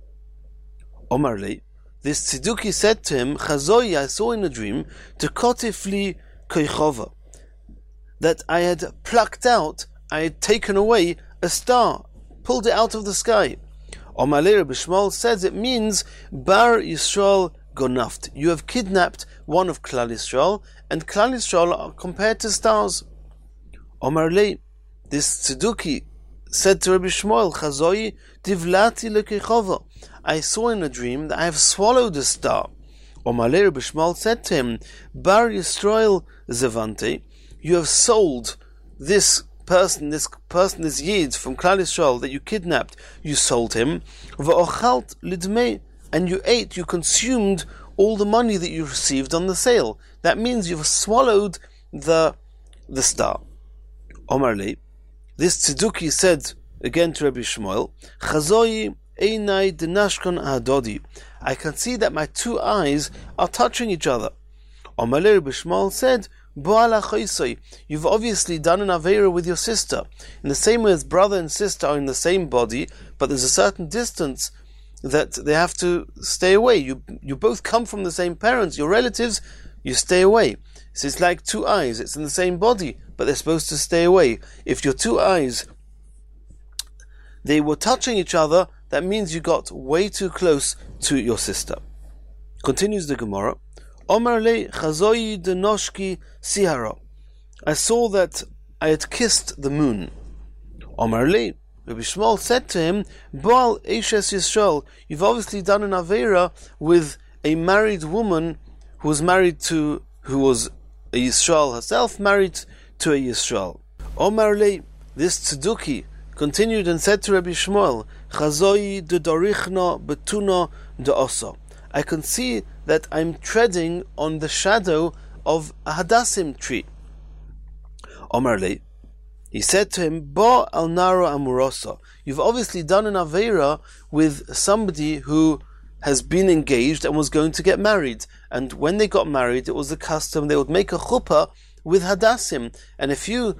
Omar le, this tziduki said to him, Chazoi, I saw in a dream, to kotifli koichova, that I had plucked out, I had taken away a star, pulled it out of the sky. Omar le, Rabbi Shmuel says it means Bar Yisrael Gonaft. You have kidnapped one of Klal Yisrael, and Klal Yisrael are compared to stars. Omar le, this tzeduki said to Rabbi Shmuel, Chazoi divlati lekechova. I saw in a dream that I have swallowed a star. Omar le, Rabbi Shmuel said to him, Bar Yisrael zevante. You have sold this person, this Yid from Klal Yisrael that you kidnapped. You sold him. V'ochalt lidmei. And you ate, you consumed all the money that you received on the sale. That means you've swallowed the star. Omar le, this tzeduki said again to Rabbi Shmuel, Chazoi einai denashkon adodi. I can see that my two eyes are touching each other. Omar le, Rabbi Shmuel said, Bo'ala choisoi. You've obviously done an aveira with your sister. In the same way as brother and sister are in the same body, but there's a certain distance that they have to stay away. You both come from the same parents, your relatives, you stay away. So it's like two eyes, it's in the same body, but they're supposed to stay away. If your two eyes, they were touching each other, that means you got way too close to your sister. Continues the Gemara. Omar le chazoi denoshki sihara. I saw that I had kissed the moon. Omar le, Rabbi Shmuel said to him, Baal Eishes Yisrael, you've obviously done an aveira with a married woman who was a Yisrael herself, married to a Yisrael. Omar le, this tzeduki continued and said to Rabbi Shmuel, Chazoi de dorichna betuna de osa. I can see that I'm treading on the shadow of a hadassim tree. Omar le, he said to him, Ba al naro amurosa. You've obviously done an aveira with somebody who has been engaged and was going to get married. And when they got married, it was the custom they would make a chuppah with hadassim. And if you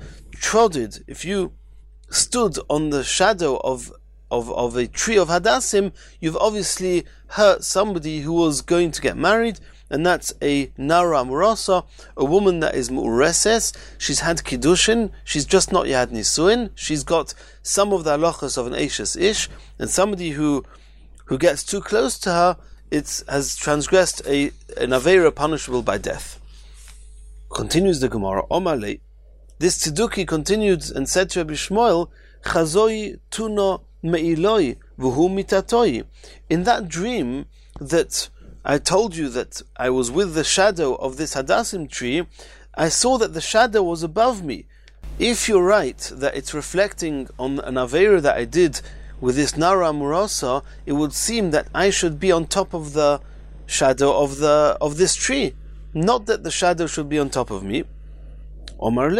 stood on the shadow of a tree of hadassim, you've obviously hurt somebody who was going to get married, and that's a nara amurasa, a woman that is mu'ureses. She's had kiddushin, she's just not yet had nisuin, she's got some of the halachas of an eishes ish, and somebody who gets too close to her, has transgressed an aveira punishable by death. Continues the Gemara, Omar le, this tzeduki continued and said to Rabbi Shmuel, Chazoi tuno me'iloi v'hu mitatoi. In that dream that I told you that I was with the shadow of this hadassim tree, I saw that the shadow was above me. If you're right that it's reflecting on an aveira that I did with this nara amurasa, it would seem that I should be on top of the shadow of this tree, not that the shadow should be on top of me. Omar lei,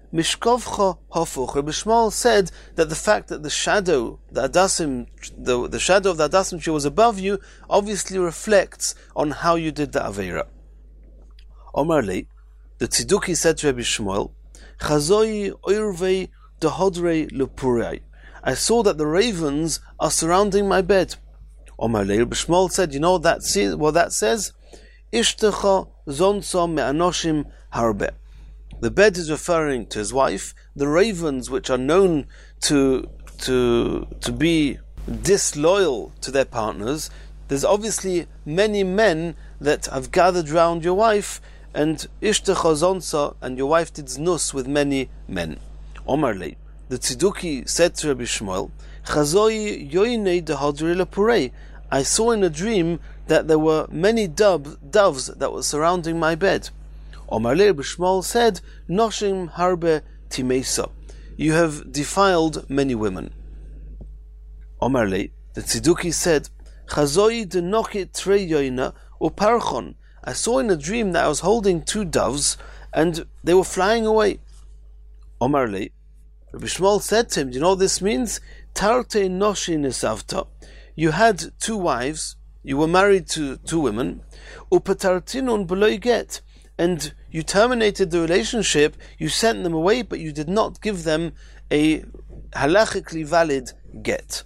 Mishkovcha Hofuch. Rabbi Shmuel said that the fact that the shadow, the shadow of the Adasim tree was above you, obviously reflects on how you did the Aveira. Omar Lei, the Tziduki said to Rabbi Shmuel, Chazoi oirvei dehodrei lepurei. I saw that the ravens are surrounding my bed. Omar Lei, Rabbi Shmuel said, you know what that says? Ishtecha zonso me'anoshim harbe. The bed is referring to his wife. The ravens, which are known to be disloyal to their partners, there's obviously many men that have gathered round your wife, and Ishtecha zonso, and your wife did znus with many men. Omar Lei, the Tziduki said to Rabbi Shmuel, Chazoi yoinei dehadri lepurei. I saw in a dream that there were many doves that were surrounding my bed. Omar Lei, Rabbi Shmuel said, Noshim harbe timesa. You have defiled many women. Omar Lei, the Tziduki said, Chazoi denokit trei yoina uparchon. I saw in a dream that I was holding 2 doves and they were flying away. Omar Lei, Rabbi Shmuel said to him, do you know what this means? Tarte noshi nesavta. You had 2 wives, you were married to 2 women, upatartinun beloy get, and you terminated the relationship, you sent them away, but you did not give them a halachically valid get.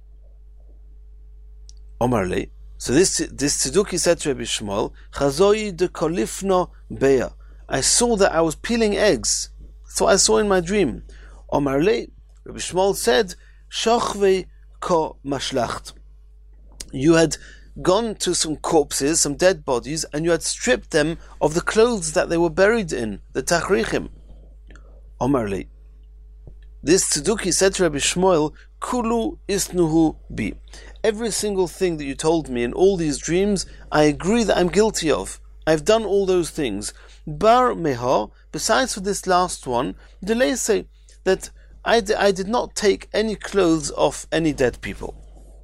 Omar Lei. So this Tziduki said to Rabbi Shmuel, Chazoi de kolifno beya. I saw that I was peeling eggs. That's what I saw in my dream. Omar Lei, Rabbi Shmuel said, Shochvei ko mashlacht. You had gone to some corpses, some dead bodies, and you had stripped them of the clothes that they were buried in, the tachrichim. Omar Lei. This Tziduki said to Rabbi Shmuel, Kulu isnuhu bi. Every single thing that you told me in all these dreams, I agree that I'm guilty of. I've done all those things. Bar meha, besides for this last one, delay say that I did not take any clothes off any dead people.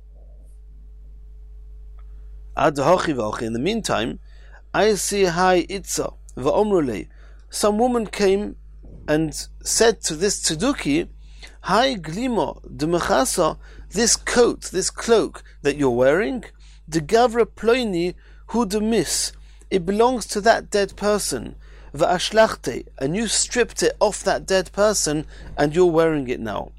In the meantime, I see hai itza va'omrulei. Some woman came and said to this Tziduki, Hai glimo de mechasa, this coat, this cloak that you're wearing, de gavra ploini hu de mis, it belongs to that dead person. Va'ashlachte, and you stripped it off that dead person, and you're wearing it now.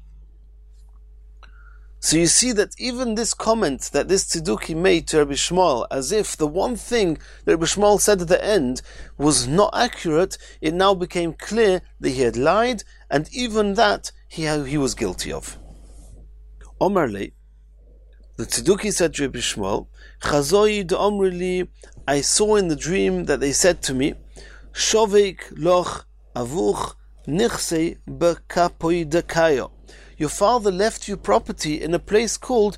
So you see that even this comment that this Tziduki made to Rabbi Shmuel, as if the one thing that Rabbi Shmuel said at the end was not accurate, it now became clear that he had lied, and even that he was guilty of. Omar Lei, the Tziduki said to Rabbi Shmuel, Chazoi de Omrili, I saw in the dream that they said to me, Shovek loch avuch nichse bekapoi dekayo. Your father left you property in a place called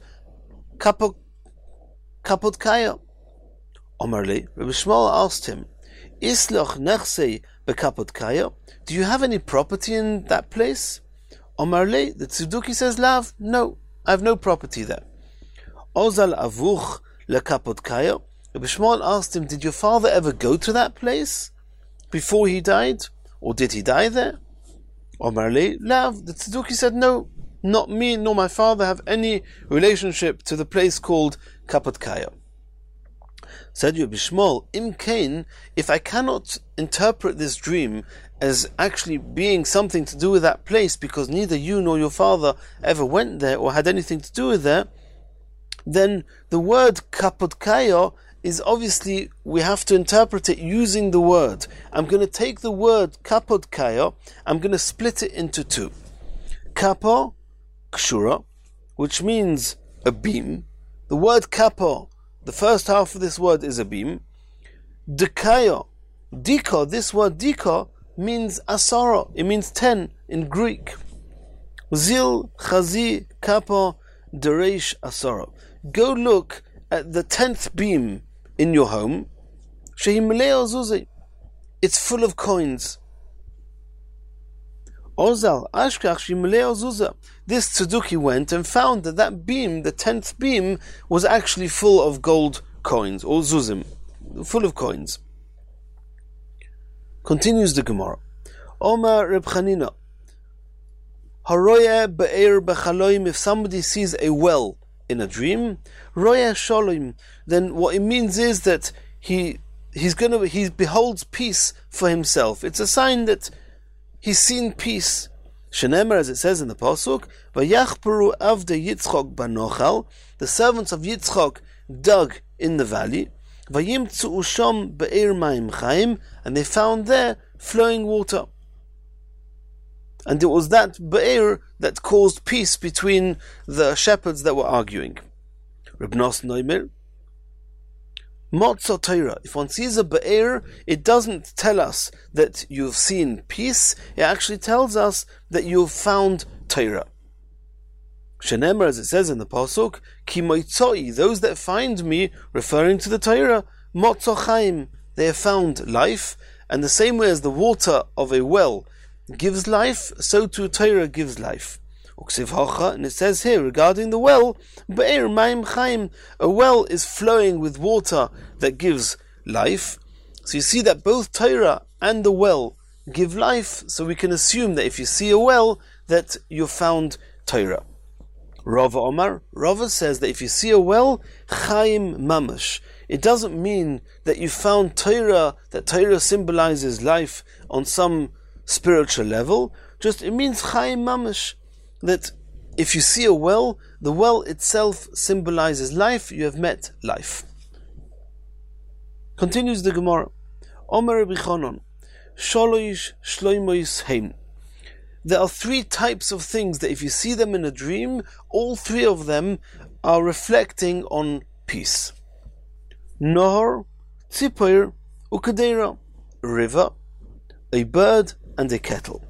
Kapotkaya. Omar Lei, Rabbi Shmuel asked him, Isloch nechse bekapotkaya? Do you have any property in that place? Omar Lei, the Tziduki says, Lav, no, I have no property there. Ozal avuch lekapotkaya? Rabbi Shmuel asked him, did your father ever go to that place before he died? Or did he die there? Omar Lei, Lav, the Tziduki said, no, not me nor my father have any relationship to the place called Kapotkaya. Said Rabbi Shmuel, Im Kain, if I cannot interpret this dream as actually being something to do with that place, because neither you nor your father ever went there or had anything to do with there, then the word Kapotkaya is obviously, we have to interpret it using the word. I'm going to take the word Kapotkaya, I'm going to split it into 2. Kapo, kshura, which means a beam. The word kapo, the first half of this word is a beam. Dekaya, dika, this word dika means asara, it means 10 in Greek. Zil, chazi, kapo, deresh, asara. Go look at the 10th beam in your home. Shehimileo zuzi, it's full of coins. Ozal, ashkach shimileo zuza. This Tziduki went and found that beam, the 10th beam, was actually full of gold coins, or zuzim, full of coins. Continues the Gemara. Omar Reb Chanina, Haroya be'er b'chaloim, if somebody sees a well in a dream, Roya Shalom, then what it means is that he beholds peace for himself. It's a sign that he's seen peace. Shenemer, as it says in the pasuk, Vayachperu avdei Yitzchok banochal, the servants of Yitzchok dug in the valley, Vayimtzu usham be'er ma'im chaim, and they found there flowing water. And it was that be'er that caused peace between the shepherds that were arguing. Reb Nos Noimer, Motzo Torah. If one sees a be'er, it doesn't tell us that you've seen peace, it actually tells us that you've found Torah. Shenemer, as it says in the pasuk, Ki moitzoi, those that find me, referring to the Torah, Motzo Chaim, they have found life, and the same way as the water of a well gives life, so too Torah gives life. And it says here regarding the well, Be'er Ma'im Chaim, a well is flowing with water that gives life. So you see that both Torah and the well give life, so we can assume that if you see a well, that you found Torah. Rava Omar, Rava says that if you see a well, Chaim Mamash, it doesn't mean that you found Torah, that Torah symbolizes life on some spiritual level, just it means Chaim Mamash, that if you see a well, the well itself symbolizes life, you have met life. Continues the Gemara. Omer Rabbi Chanan, Sholoish Shloimois Heim. There are three types of things that if you see them in a dream, all three of them are reflecting on peace. Nohor, Tzipor, Ukadera, a river, a bird, and a kettle.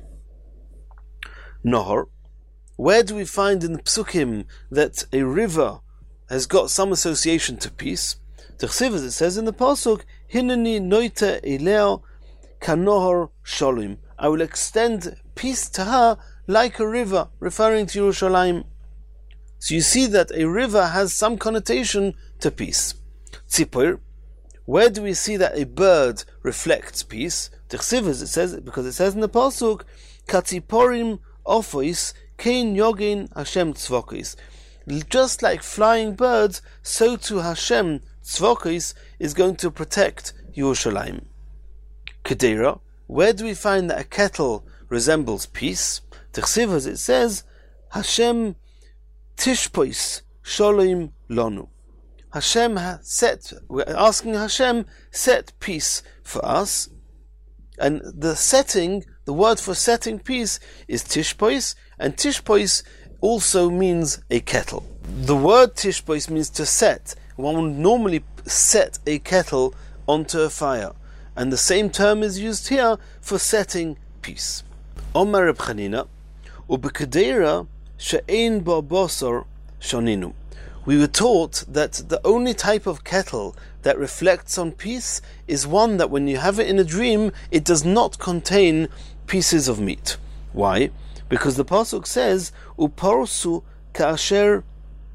Nohor. Where do we find in the Psukim that a river has got some association to peace? T'chsiv, as it says in the pasuk, Hineni noite eleo kanohor shalom. I will extend peace to her like a river, referring to Yerushalayim. So you see that a river has some connotation to peace. Tzipor. Where do we see that a bird reflects peace? T'chsiv, as it says, because it says in the pasuk, Katziporim ofois Kein Yogin Hashem Tzvokis. Just like flying birds, so too Hashem Tzvokis is going to protect Yerushalayim. Kedera, where do we find that a kettle resembles peace? T'chsiv, as it says, Hashem Tishpois Sholem Lonu. Hashem set, we're asking Hashem, set peace for us. And the setting, the word for setting peace is Tishpois, and Tishpois also means a kettle. The word Tishpois means to set. One would normally set a kettle onto a fire. And the same term is used here for setting peace. Omar Reb Chanina, Ubekedera she'ein bo bosor shoninu. We were taught that the only type of kettle that reflects on peace is one that when you have it in a dream, it does not contain pieces of meat. Why? Because the pasuk says, "Uparsu ka'asher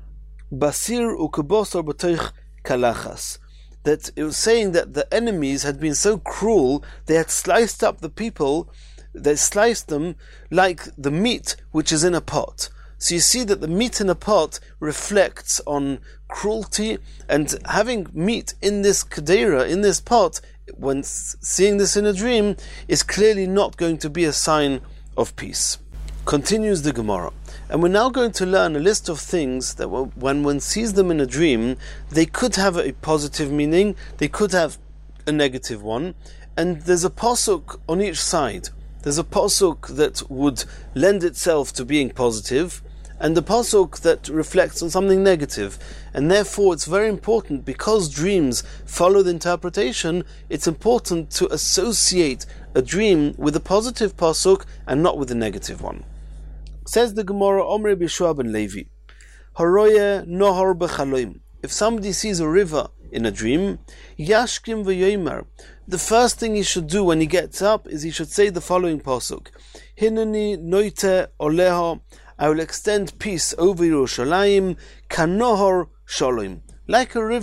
basir ukebosor b'toich kalachas." That it was saying that the enemies had been so cruel, they had sliced up the people, they sliced them like the meat which is in a pot. So you see that the meat in a pot reflects on cruelty, and having meat in this kedera, in this pot, when seeing this in a dream, is clearly not going to be a sign of peace. Continues the Gemara. And we're now going to learn a list of things that when one sees them in a dream, they could have a positive meaning, they could have a negative one, and there's a pasuk on each side. There's a pasuk that would lend itself to being positive, and the pasuk that reflects on something negative. And therefore it's very important, because dreams follow the interpretation, it's important to associate a dream with a positive pasuk and not with a negative one. Says the Gemara, Omri B'Yeshua ben Levi, Haroye nohor b'chaloim. If somebody sees a river in a dream, Yashkim v'yomer, the first thing he should do when he gets up is he should say the following pasuk, Hineni noite oleho, I will extend peace over Yerushalayim, kanohor shalom, like a river,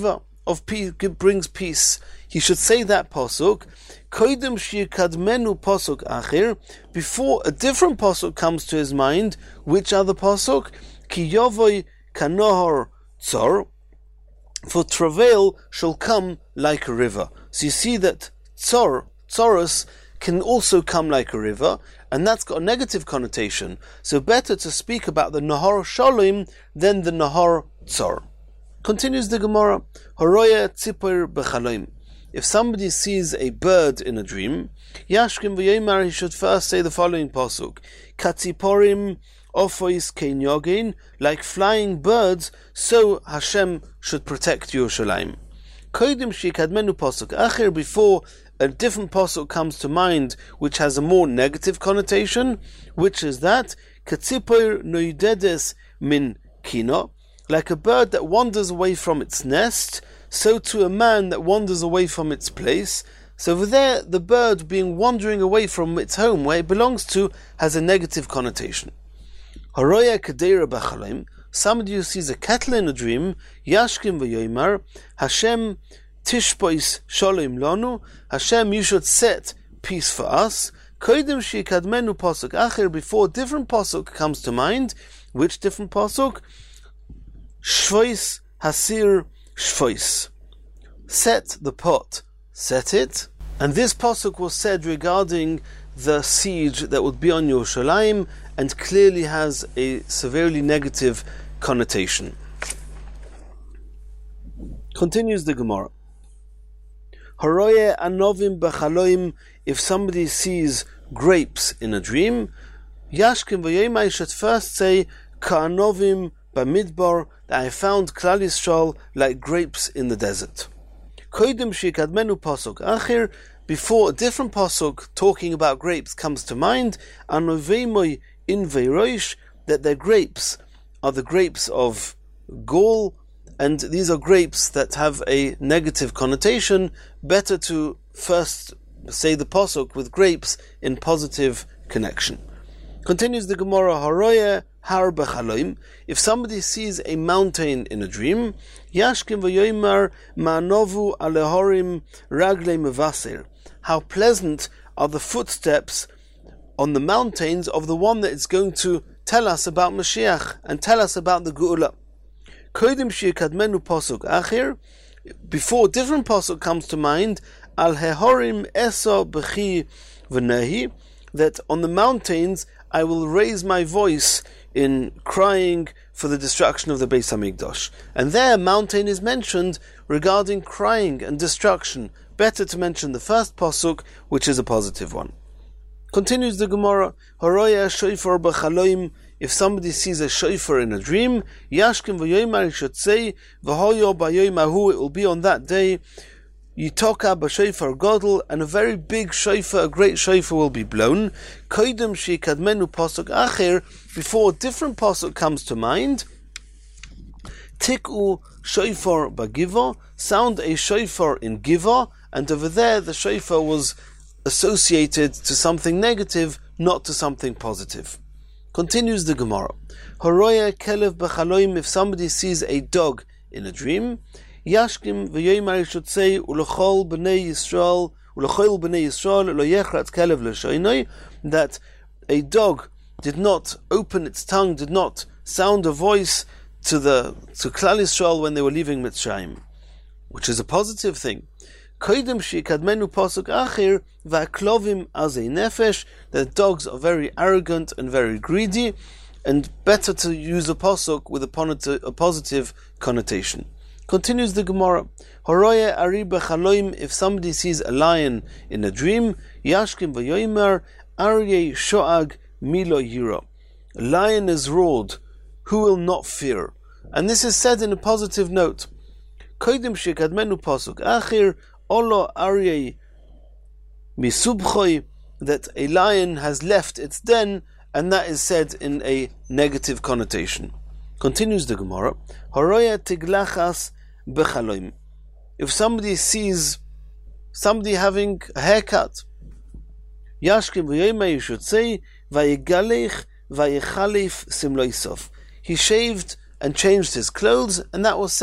of peace brings peace. He should say that pasuk, koidem sheyikadmenu pasuk achir, before a different pasuk comes to his mind. Which other pasuk? Ki yovoi kanohar tzor, for travail shall come like a river. So you see that tzoros can also come like a river, and that's got a negative connotation. So better to speak about the Nahar Shalom than the Nahar Tzor. Continues the Gemara, Horoya Tzipor B'Chaloim. If somebody sees a bird in a dream, Yashkim v'Yomar, he should first say the following pasuk: Katziporim Ophois Kein Yogin, like flying birds, so Hashem should protect Yerushalayim. Kodim Shikadmenu pasuk Acher, before a different pasuk comes to mind which has a more negative connotation, which is that Katzipor Noidedes Min Kino, like a bird that wanders away from its nest, so to a man that wanders away from its place. So over there, the bird being wandering away from its home, where it belongs to, has a negative connotation. Horoya Kadeira B'Chaloim, somebody who sees a cattle in a dream, Yashkim v'Yoymar, Hashem Tishpois Sholem Lanu, Hashem, you should set peace for us. Koidim Shikadmenu pasuk Acher, before a different pasuk comes to mind. Which different pasuk? Shvois Hasir Shvois. Set the pot, set it. And this pasuk was said regarding the siege that would be on Yerushalayim, and clearly has a severely negative connotation. Continues the Gemara. Haroye anovim b'chaloim, if somebody sees grapes in a dream, Yashkim v'yomai should first say, Ka'anovim b'midbar, that I found Klal Yisrael like grapes in the desert. Koidim shikadmenu pasuk achir, before a different pasuk talking about grapes comes to mind, Anoveimoy in veiroish, that their grapes are the grapes of Gaul, and these are grapes that have a negative connotation. Better to first say the pasuk with grapes in positive connection. Continues the Gemara, Haroye har b'chaloim, if somebody sees a mountain in a dream, Yashkim v'yoymar ma'anovu alehorim raglei mevaser, how pleasant are the footsteps on the mountains of the one that is going to tell us about Mashiach and tell us about the Geula. Kodim sheyikadmenu pasuk achir, before a different pasuk comes to mind, al hehorim eso b'chi v'nehi, that on the mountains I will raise my voice in crying for the destruction of the Beis Hamikdash. And there, mountain is mentioned regarding crying and destruction. Better to mention the first pasuk, which is a positive one. Continues the Gemara, Haroya shofar b'chaloim, if somebody sees a shofar in a dream, Yashkim v'yoymar, he should say, V'hoyo b'yoymahu, it will be on that day, Yitoka b'shofar godel, and a very big shofar, a great shofar will be blown. Koidem shikadmenu pasuk acher, before a different pasuk comes to mind, Tik'u shofar b'giva, sound a shofar in Giva, and over there the shofar was associated to something negative, not to something positive. Continues the Gemara. Horoya kelev b'chaloim, if somebody sees a dog in a dream, Yashkim v'yoymar, should say, Ulechol b'nei Yisrael, Ulechol b'nei Yisrael, lo yechrat kelev l'shoinoi, that a dog did not open its tongue, did not sound a voice to Klal Yisrael when they were leaving Mitzrayim, which is a positive thing. Koidem shikadmenu pasuk achir va'klovim azei nefesh, that dogs are very arrogant and very greedy, and better to use a pasuk with a positive connotation. Continues the Gemara, Horoye ari b'chaloim, if somebody sees a lion in a dream, Yashkim v'yoymar aryeh shoag milo yiro, a lion is roared, who will not fear? And this is said in a positive note. Koidem shikadmenu pasuk achir Olo aryeh misubchoi, that a lion has left its den, and that is said in a negative connotation. Continues the Gemara, Horoya tiglachas b'chaloim, if somebody sees somebody having a haircut, Yashkim v'yoymar, you should say, Vayigalech vayichalif simloisov, he shaved and changed his clothes, and that was said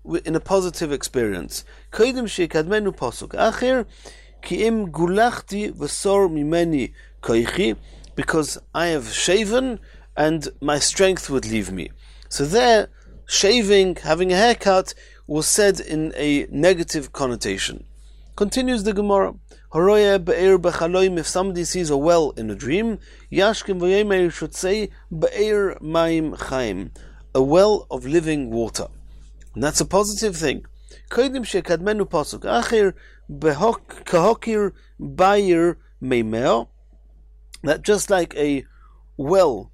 in a positive experience. Kodim shekadmenu pasuk acher ki im gulachti v'sor mimeni koichi, because I have shaven and my strength would leave me. So there, shaving, having a haircut, was said in a negative connotation. Continues the Gemara. Haroya be'er b'chaloim, if somebody sees a well in a dream, yashkim v'yemer should say be'er maim chaim, a well of living water. And that's a positive thing. Kodim shekadmenu pasuk acher kahokir bayir meimeo, that just like a well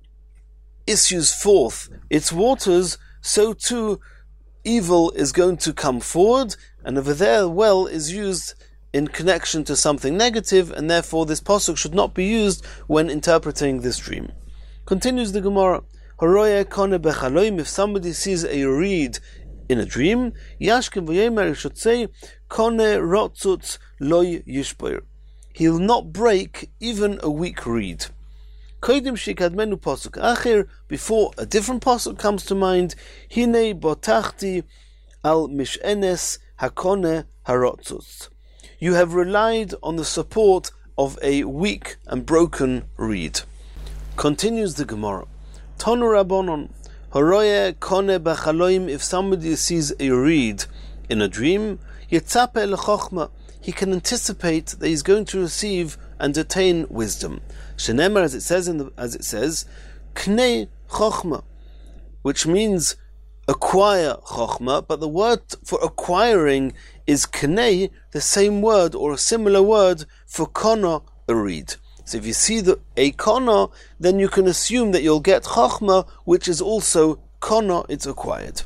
issues forth its waters, so too evil is going to come forward, and over there well is used in connection to something negative, and therefore this pasuk should not be used when interpreting this dream. Continues the Gemara. Haroya kone bechaloim, if somebody sees a reed in a dream, yashkim v'yemer should say kone rotzutz loy yishboir, he'll not break even a weak reed. Kodim shikadmenu pasuk acher, before a different pasuk comes to mind, hine botachti al mishenes hakone harotzutz, you have relied on the support of a weak and broken reed. Continues the Gemara. Tonu Rabbanon, Haroye kone b'chaloim, if somebody sees a reed in a dream, yetzape lechochma, he can anticipate that he's going to receive and attain wisdom. Shenemer, as it says, knei chochma, which means acquire chochma, but the word for acquiring is knei, the same word or a similar word for kona, a reed. So if you see a kona, then you can assume that you'll get chochma, which is also kona, it's acquired.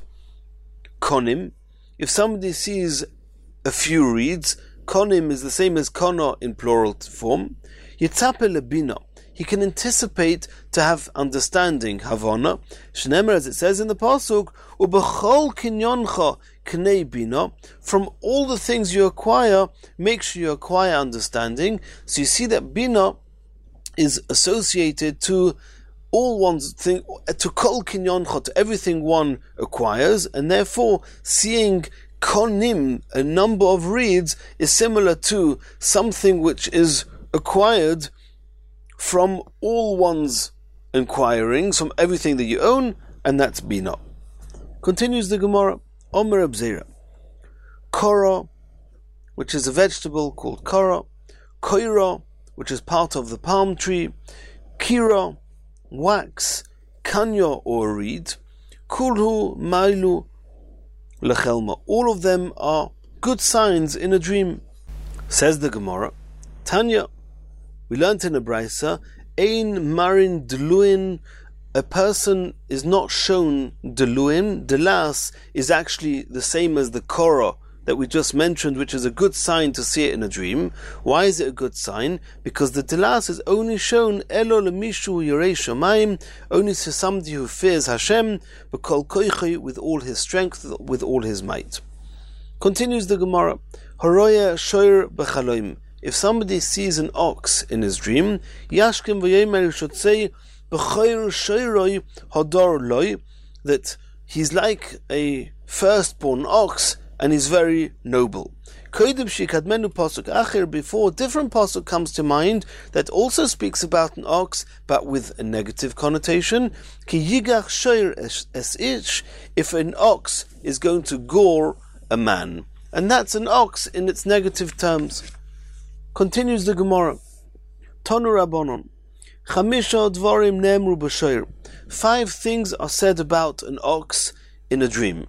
Konim, if somebody sees a few reeds, konim is the same as kona in plural form. Yitzape lebina, he can anticipate to have understanding, havana. Shnemer, as it says in the pasuk, ubechol kinyoncha knei bina, from all the things you acquire, make sure you acquire understanding. So you see that bina is associated to all one's thing, to kol kinyoncha, to everything one acquires, and therefore seeing konim, a number of reeds, is similar to something which is acquired from all one's inquirings, from everything that you own, and that's bina. Continues the Gemara. Omer Abzera, kora, which is a vegetable called kora, koira, which is part of the palm tree, kira, wax, kanya or reed, kulhu mailu lechelma. All of them are good signs in a dream. Says the Gemara, Tanya, we learnt in a brisa, ein marin deluin, a person is not shown deluin. Delas is actually the same as the kora that we just mentioned, which is a good sign to see it in a dream. Why is it a good sign? Because the delas is only shown elo lemishu yirei shamayim, only to somebody who fears Hashem, b'kol koichi, with all his strength, with all his might. Continues the Gemara. Haroya shoyer b'chaloim, if somebody sees an ox in his dream, yashkim v'yemer should say b'choyer shoyroi hodor loi, that he's like a firstborn ox and he's very noble. Kodim shikadmenu pasuk acher, before a different pasuk comes to mind that also speaks about an ox, but with a negative connotation. Ki yigach shoyer es ish, if an ox is going to gore a man, and that's an ox in its negative terms. Continues the Gemara. Tonu Rabbanon, chamisha dvarim nemru b'shoyer, 5 things are said about an ox in a dream.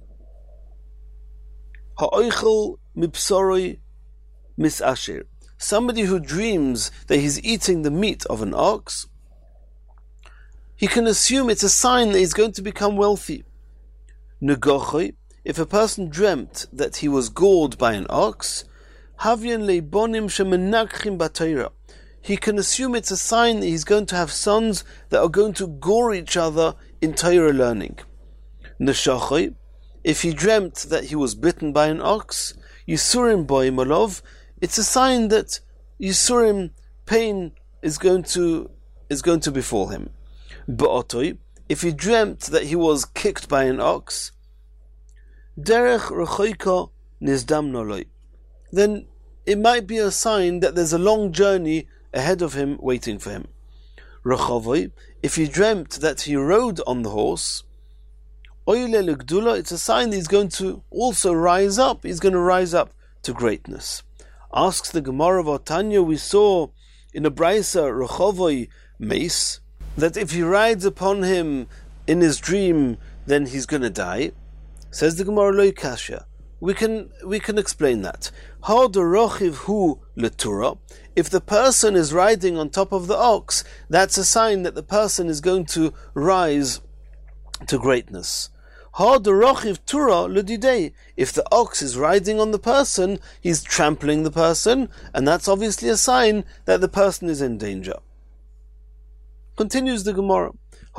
Ha'oichel mipsoroi misasher, somebody who dreams that he's eating the meat of an ox, he can assume it's a sign that he's going to become wealthy. Negochoi, if a person dreamt that he was gored by an ox, havyan leibonim shemenakchim b'Torah, he can assume it's a sign that he's going to have sons that are going to gore each other in Torah learning. Neshachoi, if he dreamt that he was bitten by an ox, Yisurim boy malov, it's a sign that Yisurim, pain, is going to befall him. Ba'otoi, if he dreamt that he was kicked by an ox, Derech rechoika nizdam noloy. Then it might be a sign that there's a long journey ahead of him waiting for him. Rechovoy, if he dreamt that he rode on the horse, oyle legdula, it's a sign that he's going to also rise up. He's going to rise up to greatness. Asks the Gemara of Tanya, we saw in a Braisa Rechovoy Meis, that if he rides upon him in his dream, then he's going to die. Says the Gemara Lo Kasha. We can explain that. Ha derochiv hu letura. If the person is riding on top of the ox, that's a sign that the person is going to rise to greatness. Ha derochiv tura ledidei. If the ox is riding on the person, he's trampling the person, and that's obviously a sign that the person is in danger. Continues the Gemara.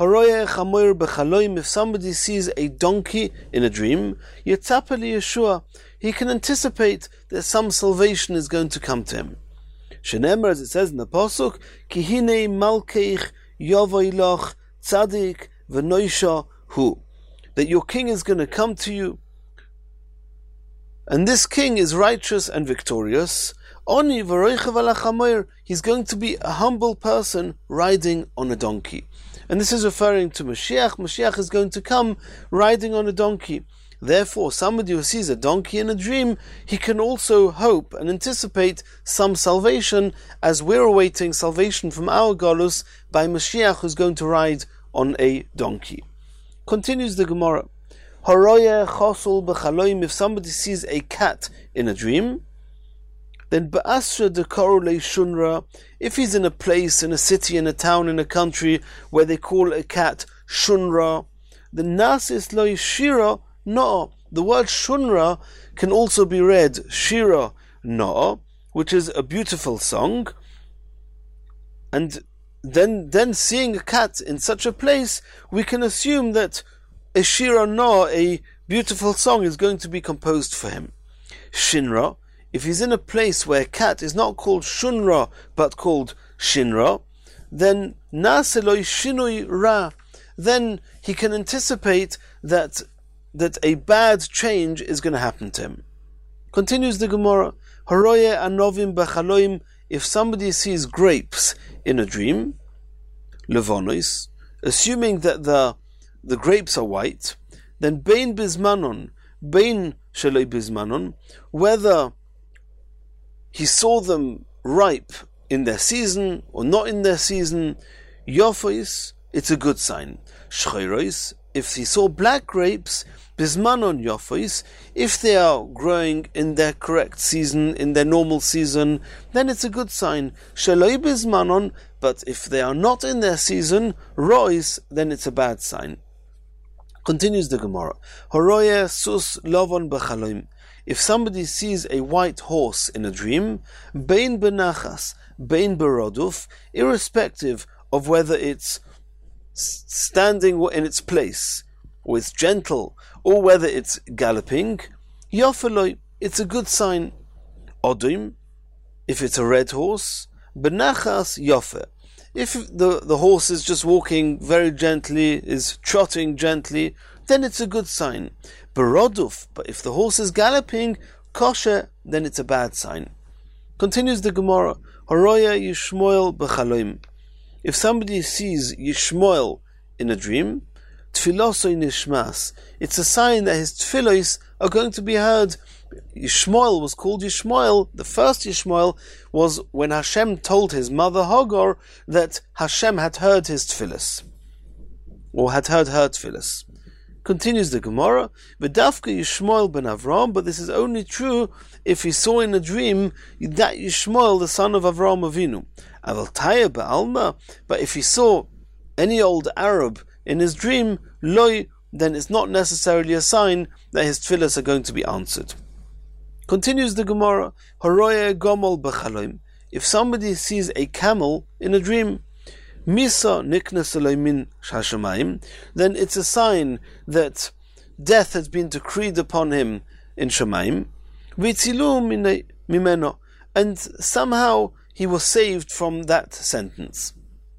If somebody sees a donkey in a dream, Yetzapeli Yeshua, he can anticipate that some salvation is going to come to him. Shenemer, as it says in the Pasuk, Kihine Malkeich Yovoiloch Tzadik V'Noisha Hu, that your king is going to come to you, and this king is righteous and victorious. Oni v'roichav ala chamoir, he's going to be a humble person riding on a donkey. And this is referring to Mashiach. Mashiach is going to come riding on a donkey. Therefore, somebody who sees a donkey in a dream, he can also hope and anticipate some salvation, as we're awaiting salvation from our Golus by Mashiach, who's going to ride on a donkey. Continues the Gemara. Haroye chosol b'chaloim, if somebody sees a cat in a dream, then ba'asra dekoru leishunra, if he's in a place, in a city, in a town, in a country, where they call a cat shunra, the nasis lo shira no. The word shunra can also be read shira no, which is a beautiful song. And then seeing a cat in such a place, we can assume that a shira no, a beautiful song, is going to be composed for him. Shinra, if he's in a place where a cat is not called shunra but called shinra, then naseloi shinui ra, then he can anticipate that a bad change is going to happen to him. Continues the Gemara. Haroye anovim b'chaloim, if somebody sees grapes in a dream, levonois, assuming that the grapes are white, then bein bizmanon, bein sheloi bizmanon, whether he saw them ripe in their season or not in their season, yofois, it's a good sign. Shcheirois, if he saw black grapes, bismanon yofois, if they are growing in their correct season, in their normal season, then it's a good sign. Sheloi bismanon, but if they are not in their season, rois, then it's a bad sign. Continues the Gemara. Horoye sus lovon b'chaloim, if somebody sees a white horse in a dream, bein benachas, bein beroduf, irrespective of whether it's standing in its place, or it's gentle, or whether it's galloping, yofeloi, it's a good sign. Odim, if it's a red horse, benachas yofe, if the horse is just walking very gently, is trotting gently, then it's a good sign. Beroduf, but if the horse is galloping, kosher, then it's a bad sign. Continues the Gemara. Haroya Yishmoel b'chaloim, if somebody sees Yishmoel in a dream, tfilosoi nishmas, it's a sign that his tfilos are going to be heard. Yishmoel was called Yishmoel. The first Yishmoel was when Hashem told his mother Hagar that Hashem had heard his tfilos, or had heard her tfilos. Continues the Gemara, V'dafka Yishmoel ben Avram, but this is only true if he saw in a dream that Yishmoel, the son of Avram Avinu. Aval Taya ba'alma, but if he saw any old Arab in his dream, loy, then it's not necessarily a sign that his tefillas are going to be answered. Continues the Gemara, Haroye gomol b'chaloim, if somebody sees a camel in a dream, Misa niknas min shashamayim, then it's a sign that death has been decreed upon him in Shamayim. Vitzilu mimeno, and somehow he was saved from that sentence.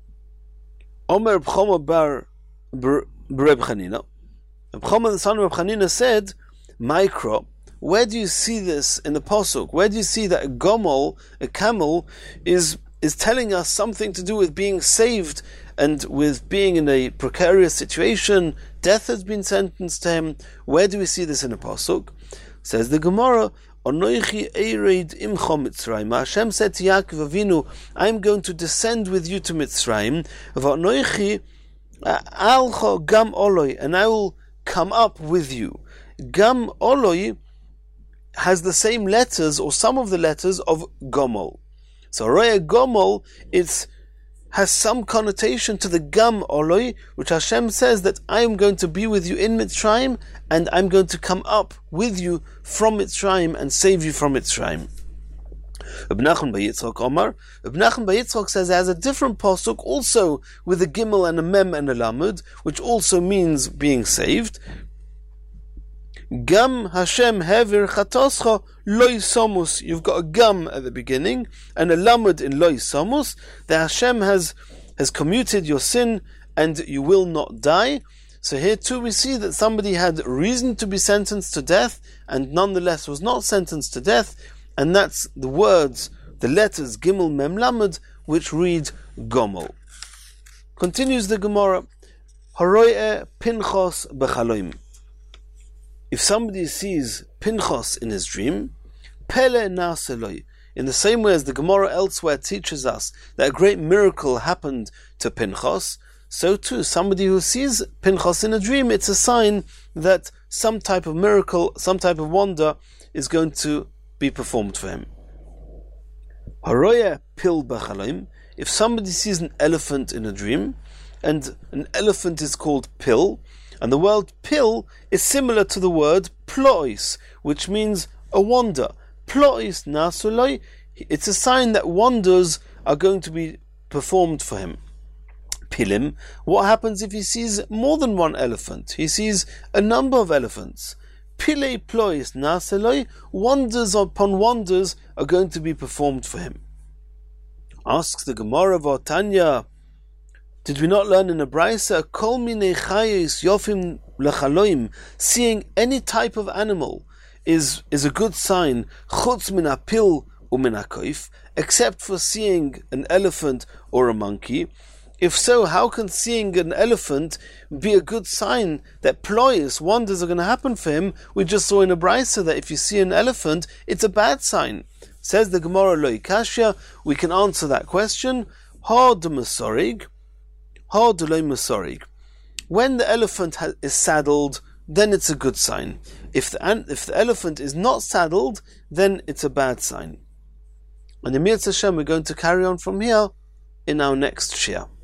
Omer B'choma bar Reb Chanina, B'choma the son of Reb Chanina said, Micro, where do you see this in the Pasuk? Where do you see that a camel, is telling us something to do with being saved and with being in a precarious situation? Death has been sentenced to him. Where do we see this in the Pasuk? Says the Gemara, Anoichi Ereid Imcha Mitzrayim. Hashem said to Yaakov Avinu, I'm going to descend with you to Mitzrayim. V'anoichi Alcha Gam Oloi, and I will come up with you. Gam Oloi has the same letters, or some of the letters, of Gomol. So Roya Gomol, has some connotation to the Gam Oloi, which Hashem says that I am going to be with you in Mitzrayim, and I'm going to come up with you from Mitzrayim and save you from Mitzrayim. Ibn Nachman Bayitzchok Omar. Ibn Nachman Bayitzchok says it has a different pasuk, also with a Gimel and a Mem and a Lamed, which also means being saved. Gam Hashem Hever Chatoscha Loi Somus. You've got a Gam at the beginning and a Lamed in Loi Somus. That Hashem has commuted your sin and you will not die. So here too we see that somebody had reason to be sentenced to death and nonetheless was not sentenced to death, and that's the words, the letters Gimel Mem Lamed, which read Gomel. Continues the Gemara, Haroye Pinchos Bechaloim. If somebody sees Pinchos in his dream, Pele Naseloi, in the same way as the Gemara elsewhere teaches us that a great miracle happened to Pinchos, so too somebody who sees Pinchos in a dream, it's a sign that some type of miracle, some type of wonder is going to be performed for him. Haroya Pil B'chaloim, if somebody sees an elephant in a dream, and an elephant is called Pil, and the word Pil is similar to the word Plois, which means a wonder. Plois Nasuloi, it's a sign that wonders are going to be performed for him. Pilim, what happens if he sees more than one elephant? He sees a number of elephants. Pile Plois Nasuloi, wonders upon wonders are going to be performed for him. Asks the Gemara of Tanya, did we not learn in a Braisa, Kol minei chayos yofim lechaloim, seeing any type of animal is a good sign, chutz min apil umin hakoif, except for seeing an elephant or a monkey? If so, how can seeing an elephant be a good sign that ployus, wonders are going to happen for him? We just saw in a Braisa that if you see an elephant, it's a bad sign. Says the Gemara Lo Ikashya, we can answer that question. Ha de masorig. When the elephant is saddled, then it's a good sign. If the elephant is not saddled, then it's a bad sign. And in Mirz Hashem, we're going to carry on from here in our next share.